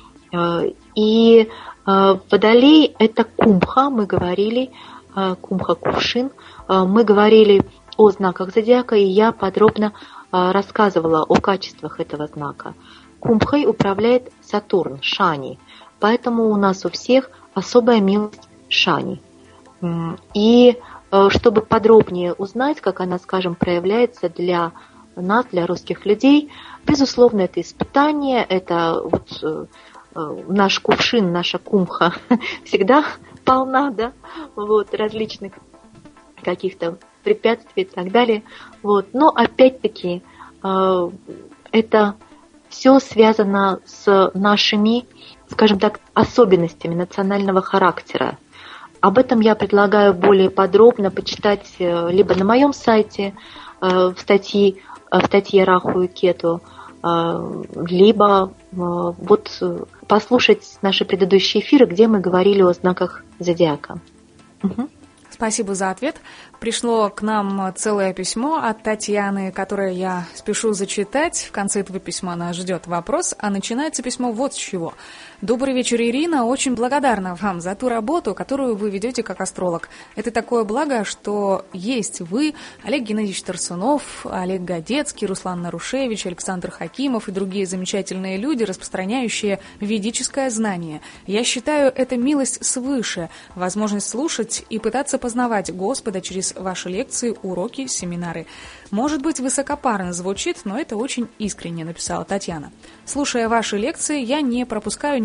И Водолей – это кумха, мы говорили, кумха кувшин, мы говорили о знаках зодиака, и я подробно рассказывала о качествах этого знака. Кумхой управляет Сатурн, Шани, поэтому у нас у всех особая милость Шани. И чтобы подробнее узнать, как она, скажем, проявляется для нас, для русских людей, безусловно, это испытание, это вот наш кувшин, наша кумха всегда полна, да, вот, различных каких-то препятствий и так далее. Вот. Но опять-таки это все связано с нашими, скажем так, особенностями национального характера. Об этом я предлагаю более подробно почитать либо на моем сайте в статье, в статье Раху и Кету, либо вот послушать наши предыдущие эфиры, где мы говорили о знаках зодиака. Угу. Спасибо за ответ. Пришло к нам целое письмо от Татьяны, которое я спешу зачитать. В конце этого письма нас ждет вопрос, а начинается письмо вот с чего. Добрый вечер, Ирина. Очень благодарна вам за ту работу, которую вы ведете как астролог. Это такое благо, что есть вы, Олег Геннадьевич Тарсунов, Олег Годецкий, Руслан Нарушевич, Александр Хакимов и другие замечательные люди, распространяющие ведическое знание. Я считаю, это милость свыше, возможность слушать и пытаться познавать Господа через ваши лекции, уроки, семинары. Может быть, высокопарно звучит, но это очень искренне, написала Татьяна. Слушая ваши лекции, я не пропускаю ни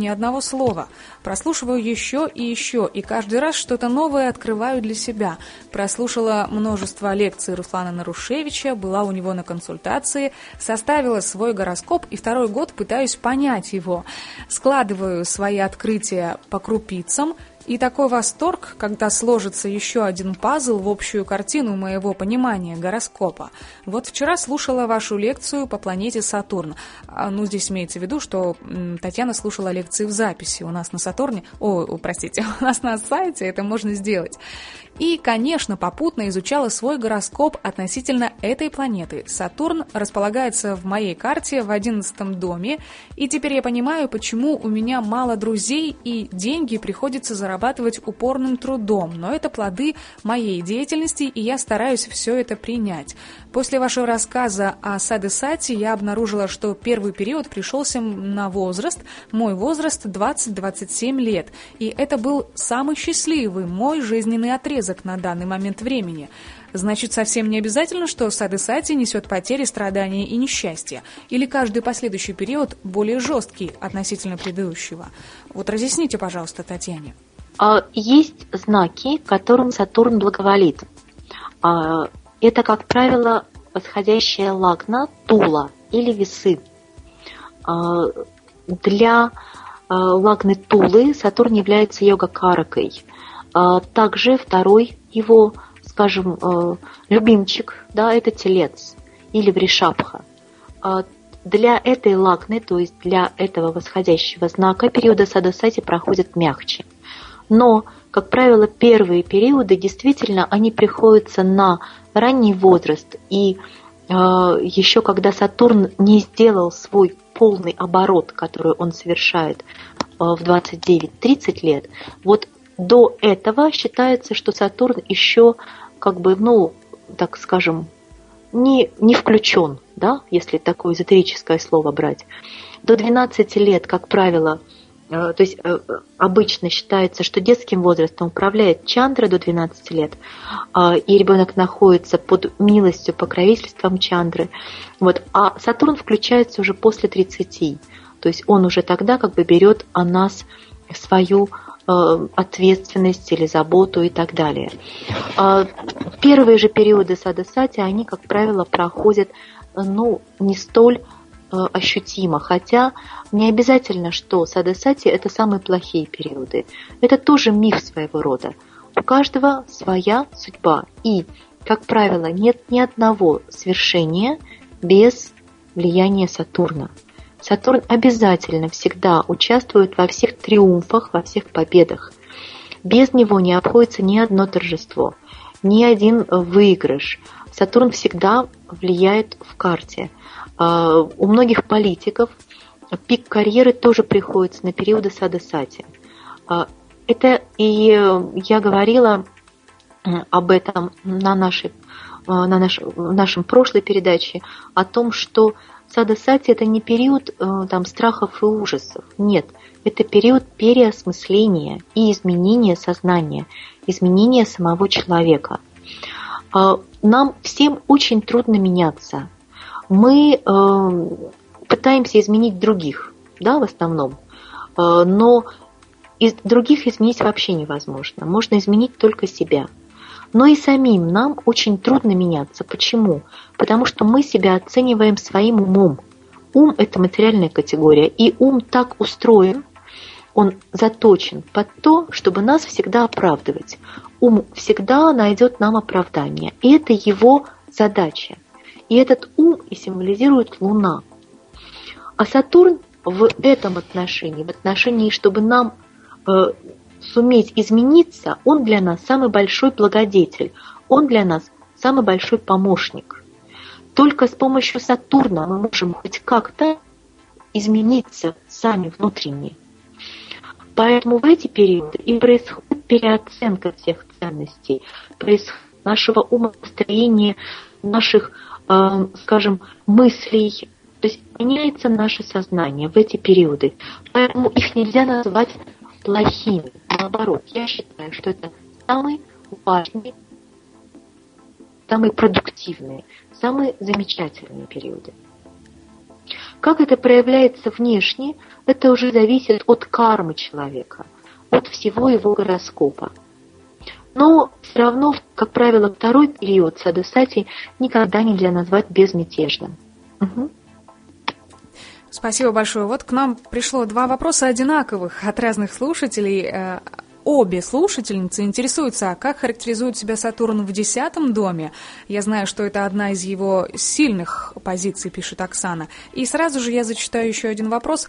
ни одного слова. Прослушиваю еще и еще, и каждый раз что-то новое открываю для себя. Прослушала множество лекций Руслана Нарушевича, была у него на консультации, составила свой гороскоп и второй год пытаюсь понять его. Складываю свои открытия по крупицам, и такой восторг, когда сложится еще один пазл в общую картину моего понимания гороскопа. Вот вчера слушала вашу лекцию по планете Сатурн. Ну, здесь имеется в виду, что Татьяна слушала лекции в записи у нас на Сатурне. О, простите, у нас на сайте это можно сделать. И, конечно, попутно изучала свой гороскоп относительно этой планеты. Сатурн располагается в моей карте в одиннадцатом доме, и теперь я понимаю, почему у меня мало друзей и деньги приходится зарабатывать упорным трудом. Но это плоды моей деятельности, и я стараюсь все это принять. После вашего рассказа о Садесате я обнаружила, что первый период пришелся на возраст, мой возраст двадцать-двадцать семь лет, и это был самый счастливый мой жизненный отрезок на данный момент времени. Значит, совсем не обязательно, что Садесати несет потери, страдания и несчастья. Или каждый последующий период более жесткий относительно предыдущего. Вот разъясните, пожалуйста, Татьяне. Есть знаки, которым Сатурн благоволит. Это, как правило, восходящая лагна, тула или весы. Для лагны тулы Сатурн является йога-каракой. Также второй его, скажем, любимчик, да, это телец или вришабха. Для этой лагны, то есть для этого восходящего знака, периоды Садесати проходят мягче. Но, как правило, первые периоды действительно они приходятся на ранний возраст. И э, еще когда Сатурн не сделал свой полный оборот, который он совершает э, в двадцать девять-тридцать лет, вот до этого считается, что Сатурн еще, как бы, ну, так скажем, не, не включен, да, если такое эзотерическое слово брать. До двенадцати лет, как правило, э, то есть э, обычно считается, что детским возрастом управляет Чандра до двенадцати лет, э, и ребенок находится под милостью, покровительством Чандры. Вот, а Сатурн включается уже после тридцати, то есть он уже тогда как бы берет о нас свою ответственность или заботу и так далее. Первые же периоды Садесати, они, как правило, проходят, ну, не столь ощутимо, хотя не обязательно, что Садесати – это самые плохие периоды. Это тоже миф своего рода. У каждого своя судьба, и, как правило, нет ни одного свершения без влияния Сатурна. Сатурн обязательно всегда участвует во всех триумфах, во всех победах. Без него не обходится ни одно торжество, ни один выигрыш. Сатурн всегда влияет в карте. У многих политиков пик карьеры тоже приходится на периоды Садесати. Это и я говорила об этом на нашей, на нашей, в нашем прошлой передаче, о том, что Садесати – это не период э, там, страхов и ужасов. Нет, это период переосмысления и изменения сознания, изменения самого человека. Э, нам всем очень трудно меняться. Мы э, пытаемся изменить других, да, в основном, э, но из других изменить вообще невозможно. Можно изменить только себя. Но и самим нам очень трудно меняться. Почему? Потому что мы себя оцениваем своим умом. Ум – это материальная категория, и ум так устроен, он заточен под то, чтобы нас всегда оправдывать. Ум всегда найдет нам оправдание, и это его задача. И этот ум и символизирует Луна. А Сатурн в этом отношении, в отношении, чтобы нам э, суметь измениться, он для нас самый большой благодетель, он для нас самый большой помощник. Только с помощью Сатурна мы можем хоть как-то измениться сами внутренне. Поэтому в эти периоды и происходит переоценка всех ценностей, происходит нашего умостроения, наших, э, скажем, мыслей. То есть меняется наше сознание в эти периоды. Поэтому их нельзя назвать плохими. Наоборот, я считаю, что это самые важные, самые продуктивные, самые замечательные периоды. Как это проявляется внешне, это уже зависит от кармы человека, от всего его гороскопа. Но все равно, как правило, второй период саду-сати никогда нельзя назвать безмятежным. Угу. Спасибо большое. Вот к нам пришло два вопроса одинаковых от разных слушателей. Обе слушательницы интересуются, как характеризует себя Сатурн в десятом доме. Я знаю, что это одна из его сильных позиций, пишет Оксана. И сразу же я зачитаю еще один вопрос.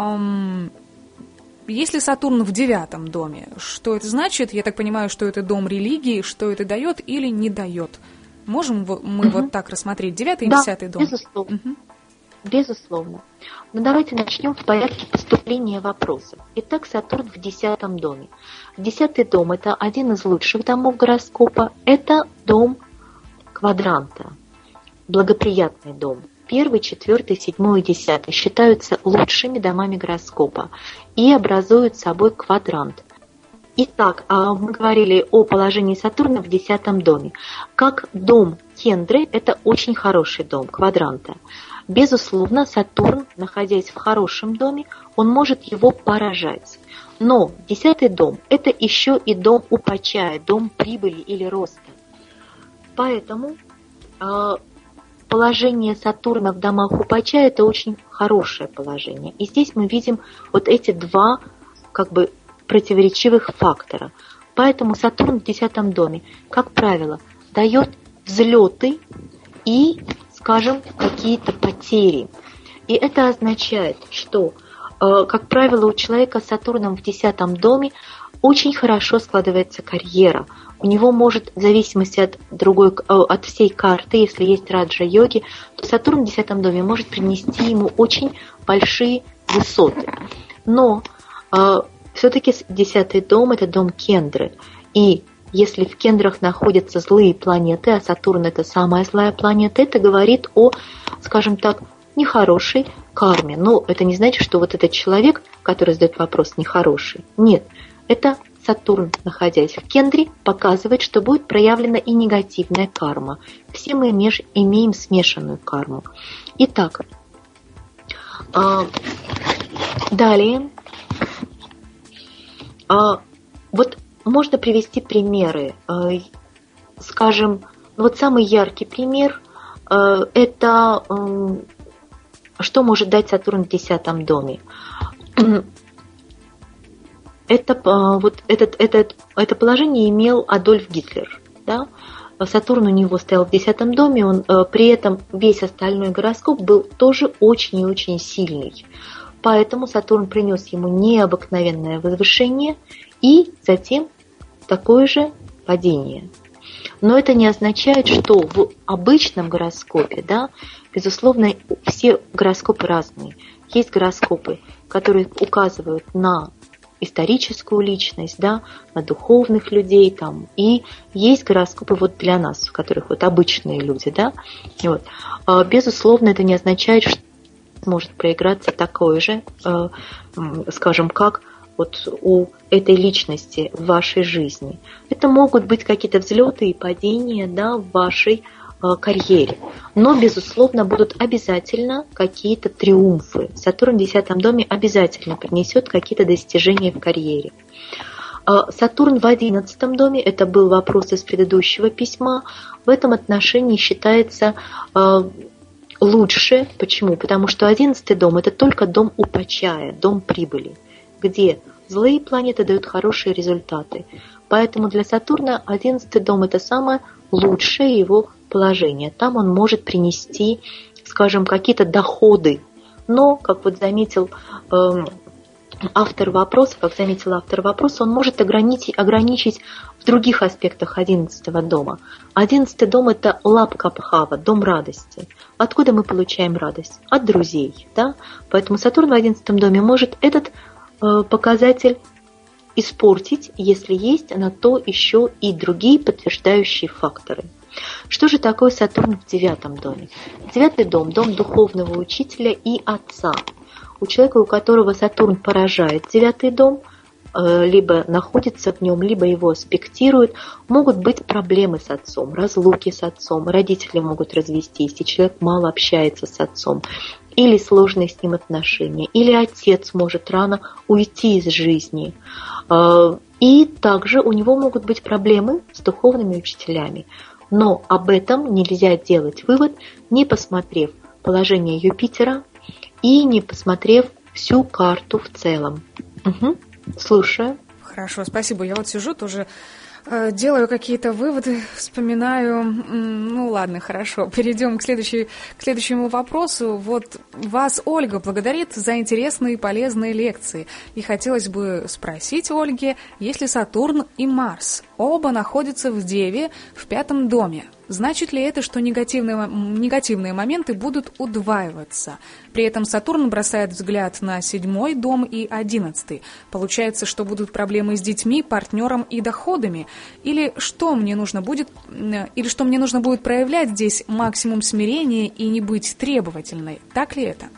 Если Сатурн в девятом доме, что это значит? Я так понимаю, что это дом религии, что это дает или не дает? Можем мы угу. вот так рассмотреть девятый и десятый да, дом? Безусловно. Угу. Безусловно. Но давайте начнем в порядке поступления вопросов. Итак, Сатурн в десятом доме. Десятый дом – это один из лучших домов гороскопа. Это дом квадранта, благоприятный дом. Первый, четвертый, седьмой и десятый считаются лучшими домами гороскопа и образуют собой квадрант. Итак, мы говорили о положении Сатурна в десятом доме. Как дом Кендры – это очень хороший дом квадранта. Безусловно, Сатурн, находясь в хорошем доме, он может его поражать. Но десятый дом – это еще и дом упачая, дом прибыли или роста. Поэтому э, положение Сатурна в домах упачая – это очень хорошее положение. И здесь мы видим вот эти два как бы противоречивых фактора. Поэтому Сатурн в десятом доме, как правило, дает взлеты и, скажем, какие-то потери. И это означает, что, как правило, у человека с Сатурном в десятом доме очень хорошо складывается карьера. У него может, в зависимости от, другой, от всей карты, если есть раджа-йоги, то Сатурн в десятом доме может принести ему очень большие высоты. Но все-таки десятый дом – это дом Кендры. И если в Кендрах находятся злые планеты, а Сатурн – это самая злая планета, это говорит о, скажем так, нехорошей карме. Но это не значит, что вот этот человек, который задает вопрос, нехороший. Нет, это Сатурн, находясь в Кендре, показывает, что будет проявлена и негативная карма. Все мы имеем смешанную карму. Итак, далее. Вот можно привести примеры. Скажем, вот самый яркий пример – это что может дать Сатурн в десятом доме. Это, вот этот, этот, это положение имел Адольф Гитлер. Да? Сатурн у него стоял в десятом доме, он, при этом весь остальной гороскоп был тоже очень и очень сильный. Поэтому Сатурн принес ему необыкновенное возвышение и затем такое же падение. Но это не означает, что в обычном гороскопе, да, безусловно, все гороскопы разные. Есть гороскопы, которые указывают на историческую личность, да, на духовных людей, там, и есть гороскопы вот для нас, в которых вот обычные люди, да. Вот. Безусловно, это не означает, что может проиграться такое же, э, скажем, как вот у этой личности в вашей жизни. Это могут быть какие-то взлеты и падения, да, в вашей э, карьере. Но, безусловно, будут обязательно какие-то триумфы. Сатурн в десятом доме обязательно принесет какие-то достижения в карьере. Э, Сатурн в одиннадцатом доме, это был вопрос из предыдущего письма, в этом отношении считается э, лучше. Почему? Потому что одиннадцатый дом – это только дом упачая, дом прибыли, где злые планеты дают хорошие результаты. Поэтому для Сатурна одиннадцатый дом – это самое лучшее его положение. Там он может принести, скажем, какие-то доходы. Но, как вот заметил э, автор вопроса, как заметил автор вопроса, он может ограничить, ограничить в других аспектах одиннадцатого дома. Одиннадцатый дом – это лапкабхава, дом радости. Откуда мы получаем радость? От друзей. Да? Поэтому Сатурн в одиннадцатом доме может этот э, показатель испортить, если есть на то еще и другие подтверждающие факторы. Что же такое Сатурн в девятом доме? Девятый дом – дом духовного учителя и отца. У человека, у которого Сатурн поражает девятый дом, либо находится в нем, либо его аспектирует, могут быть проблемы с отцом, разлуки с отцом, родители могут развестись, и человек мало общается с отцом, или сложные с ним отношения, или отец может рано уйти из жизни. И также у него могут быть проблемы с духовными учителями. Но об этом нельзя делать вывод, не посмотрев положение Юпитера и не посмотрев всю карту в целом. Угу. Слушаю. Хорошо, спасибо. Я вот сижу тоже, э, делаю какие-то выводы, вспоминаю. Ну ладно, хорошо. Перейдем к, следующей, к следующему вопросу. Вот вас Ольга благодарит за интересные и полезные лекции. И хотелось бы спросить Ольге, если Сатурн и Марс оба находятся в Деве в пятом доме, значит ли это, что негативные, негативные моменты будут удваиваться? При этом Сатурн бросает взгляд на седьмой дом и одиннадцатый. Получается, что будут проблемы с детьми, партнером и доходами? Или что мне нужно будет, или что мне нужно будет проявлять здесь максимум смирения и не быть требовательной? Так ли это?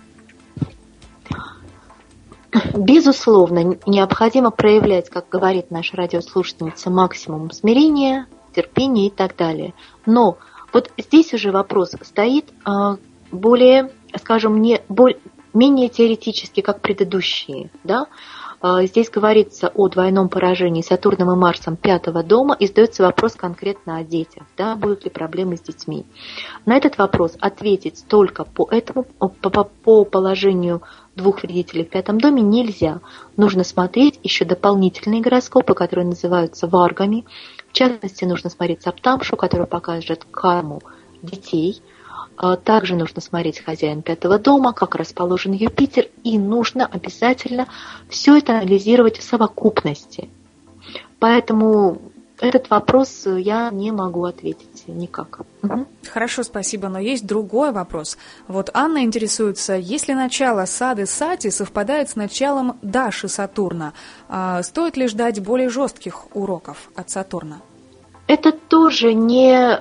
Безусловно, необходимо проявлять, как говорит наша радиослушательница, максимум смирения, терпения и так далее. Но вот здесь уже вопрос стоит более, скажем, не, более, менее теоретически, как предыдущие. Да? Здесь говорится о двойном поражении Сатурном и Марсом пятого дома, и задается вопрос конкретно о детях. Да? Будут ли проблемы с детьми? На этот вопрос ответить только по этому, по, по положению двух вредителей в пятом доме нельзя. Нужно смотреть еще дополнительные гороскопы, которые называются варгами. В частности, нужно смотреть Саптамшу, которая покажет карму детей. Также нужно смотреть хозяин пятого дома, как расположен Юпитер, и нужно обязательно все это анализировать в совокупности. Поэтому этот вопрос я не могу ответить никак. Угу. Хорошо, спасибо, но есть другой вопрос. Вот Анна интересуется, если начало Сады Сати совпадает с началом Даши Сатурна, стоит ли ждать более жестких уроков от Сатурна? Это тоже не...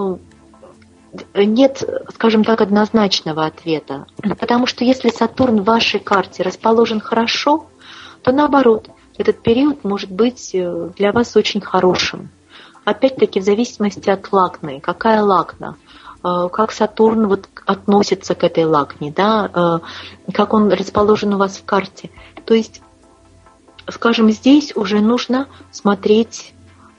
Нет, скажем так, однозначного ответа. Потому что если Сатурн в вашей карте расположен хорошо, то наоборот, этот период может быть для вас очень хорошим. Опять-таки в зависимости от лакны. Какая лакна? Как Сатурн вот относится к этой лакне, да? Как он расположен у вас в карте. То есть, скажем, здесь уже нужно смотреть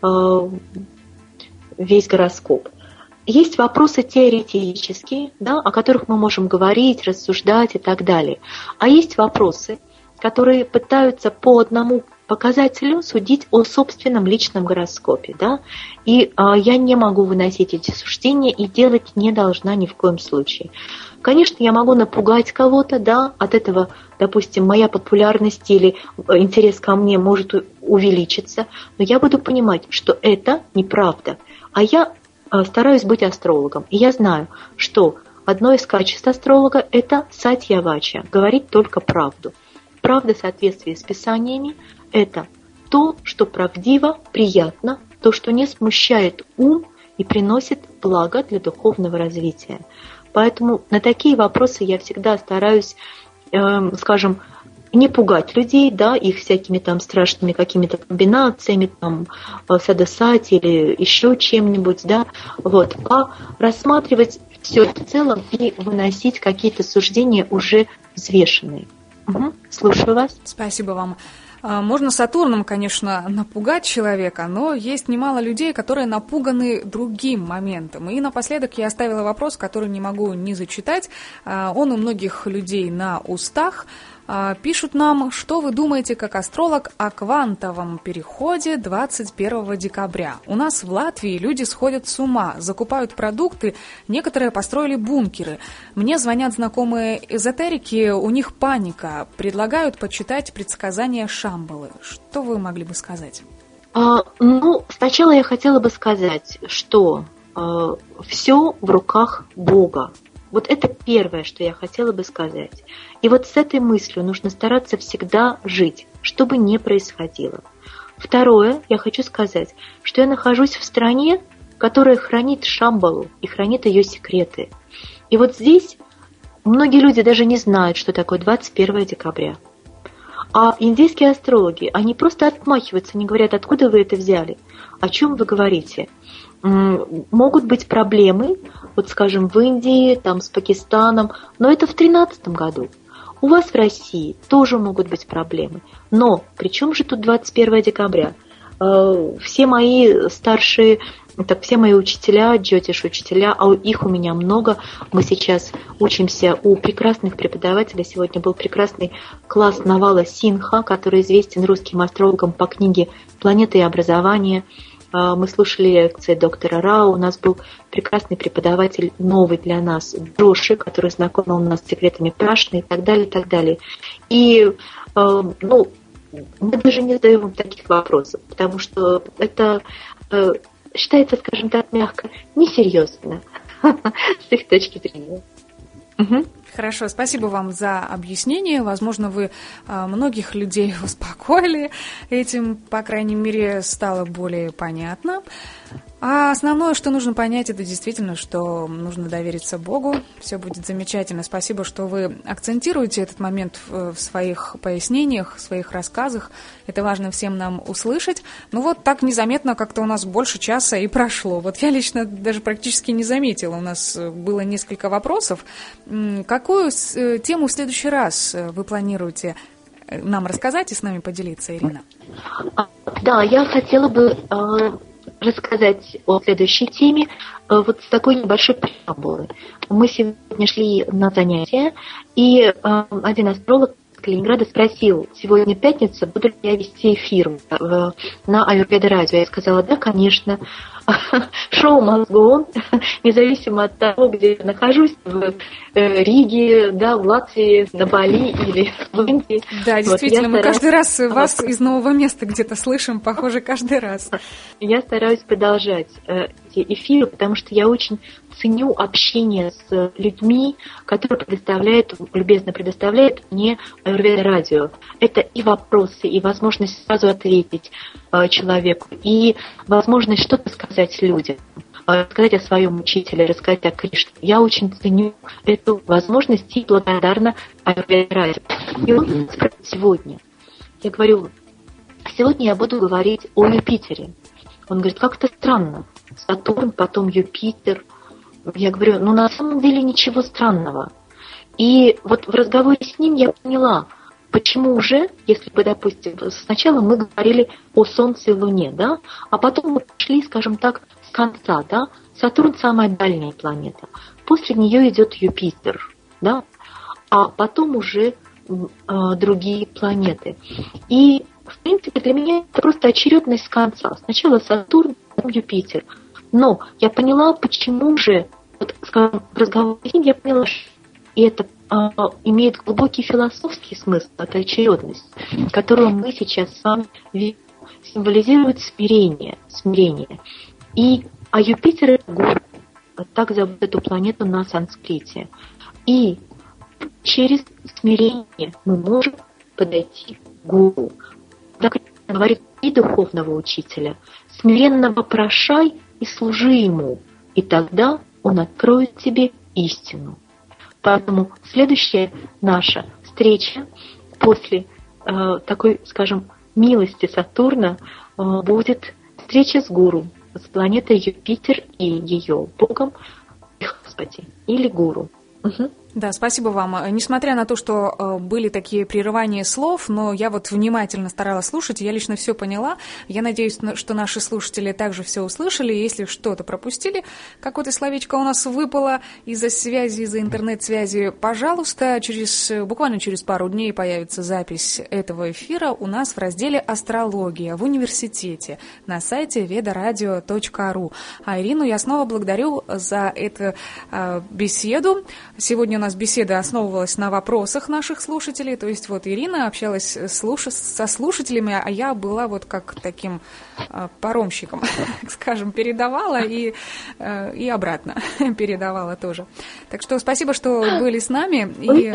весь гороскоп. Есть вопросы теоретические, да, о которых мы можем говорить, рассуждать и так далее. А есть вопросы, которые пытаются по одному показателю судить о собственном личном гороскопе. Да? И а, я не могу выносить эти суждения и делать не должна ни в коем случае. Конечно, я могу напугать кого-то, да, от этого, допустим, моя популярность или интерес ко мне может увеличиться, но я буду понимать, что это неправда. А я стараюсь быть астрологом. И я знаю, что одно из качеств астролога – это сатья-вача, говорить только правду. Правда в соответствии с писаниями – это то, что правдиво, приятно, то, что не смущает ум и приносит благо для духовного развития. Поэтому на такие вопросы я всегда стараюсь, э, скажем, не пугать людей, да, их всякими там страшными какими-то комбинациями, там, садасати или еще чем-нибудь, да, вот, а рассматривать все в целом и выносить какие-то суждения уже взвешенные. Угу. Слушаю вас. Спасибо вам. Можно Сатурном, конечно, напугать человека, но есть немало людей, которые напуганы другим моментом. И напоследок я оставила вопрос, который не могу не зачитать. Он у многих людей на устах. Пишут нам, что вы думаете, как астролог, о квантовом переходе двадцать первого декабря. У нас в Латвии люди сходят с ума, закупают продукты, некоторые построили бункеры. Мне звонят знакомые эзотерики, у них паника, предлагают почитать предсказания Шамбалы. Что вы могли бы сказать? А, ну, сначала я хотела бы сказать, что а, все в руках Бога. Вот это первое, что я хотела бы сказать. И вот с этой мыслью нужно стараться всегда жить, что бы ни происходило. Второе, я хочу сказать, что я нахожусь в стране, которая хранит Шамбалу и хранит ее секреты. И вот здесь многие люди даже не знают, что такое двадцать первого декабря. А индийские астрологи, они просто отмахиваются, они говорят, откуда вы это взяли, о чем вы говорите. Могут быть проблемы, вот скажем, в Индии, там, с Пакистаном, но это в тринадцатом году. У вас в России тоже могут быть проблемы. Но при чем же тут двадцать первого декабря? Все мои старшие, так, все мои учителя, джотиш-учителя, а их у меня много, мы сейчас учимся у прекрасных преподавателей. Сегодня был прекрасный класс Навала Синха, который известен русским астрологам по книге «Планеты и образование». Мы слушали лекции доктора Рау, у нас был прекрасный преподаватель, новый для нас, Джоши, который знакомил нас с секретами Прашны и так далее, и так далее. И, ну, мы даже не задаем им таких вопросов, потому что это считается, скажем так, мягко, несерьезно с их точки зрения. Угу. Хорошо, спасибо вам за объяснение. Возможно, вы а, многих людей успокоили этим, по крайней мере, стало более понятно. А основное, что нужно понять, это действительно, что нужно довериться Богу. Все будет замечательно. Спасибо, что вы акцентируете этот момент в, в своих пояснениях, в своих рассказах. Это важно всем нам услышать. Ну вот так незаметно как-то у нас больше часа и прошло. Вот я лично даже практически не заметила. У нас было несколько вопросов. Какую тему в следующий раз вы планируете нам рассказать и с нами поделиться, Ирина? Да, я хотела бы рассказать о следующей теме вот с такой небольшой преамбулы. Мы сегодня шли на занятия, и один астролог из Калининграда спросил: сегодня пятница, буду ли я вести эфир на Аюрведа радио? Я сказала: да, конечно. Шоу must go on, независимо от того, где я нахожусь, в Риге, да, в Латвии, на Бали или в Индии. Да, действительно, вот, мы стараюсь... каждый раз вас из нового места где-то слышим, похоже, каждый раз. Я стараюсь продолжать эти эфиры, потому что я очень ценю общение с людьми, которые предоставляют, любезно предоставляют мне Аюрведа радио. Это и вопросы, и возможность сразу ответить э, человеку, и возможность что-то сказать людям, рассказать о своем учителе, рассказать о Кришне. Я очень ценю эту возможность и благодарна Аюрведа радио. И он сказал сегодня. Я говорю, сегодня я буду говорить о Юпитере. Он говорит, как это странно. Сатурн, потом Юпитер. Я говорю, ну на самом деле ничего странного. И вот в разговоре с ним я поняла, почему уже, если бы, допустим, сначала мы говорили о Солнце и Луне, да, а потом мы пошли, скажем так, с конца, да, Сатурн самая дальняя планета, после нее идет Юпитер, да, а потом уже э, другие планеты. И, в принципе, для меня это просто очередность с конца. Сначала Сатурн, потом Юпитер. Но я поняла, почему же, вот, скажем, в разговоре с ним я поняла, что и это а, имеет глубокий философский смысл, это очередность, которую мы сейчас с вами видим, символизирует смирение, смирение. И, а Юпитер — это гуру, так зовут эту планету на санскрите. И через смирение мы можем подойти к гуру. Так говорит и духовного учителя: смиренно вопрошай и служи ему, и тогда он откроет тебе истину. Поэтому следующая наша встреча после э, такой, скажем, милости Сатурна э, будет встреча с гуру, с планетой Юпитер и ее богом, Господи, или гуру. Угу. Да, спасибо вам. Несмотря на то, что были такие прерывания слов, но я вот внимательно старалась слушать, я лично все поняла. Я надеюсь, что наши слушатели также все услышали. Если что-то пропустили, какое-то словечко у нас выпало из-за связи, из-за интернет-связи, пожалуйста, через, буквально через пару дней появится запись этого эфира у нас в разделе «Астрология» в университете на сайте ведарадио точка ру. А Ирину я снова благодарю за эту э, беседу. Сегодня у нас беседа основывалась на вопросах наших слушателей, то есть вот Ирина общалась слуш... со слушателями, а я была вот как таким э, паромщиком, скажем, передавала и, э, и обратно передавала тоже. Так что спасибо, что были с нами, и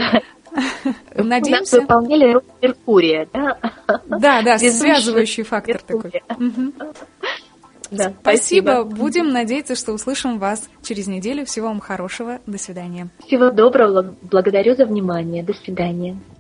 надеемся... Мы выполняли роль Меркурия, да? Да, да, связывающий фактор такой. Да, спасибо. спасибо. Будем надеяться, что услышим вас через неделю. Всего вам хорошего. До свидания. Всего доброго. Благодарю за внимание. До свидания.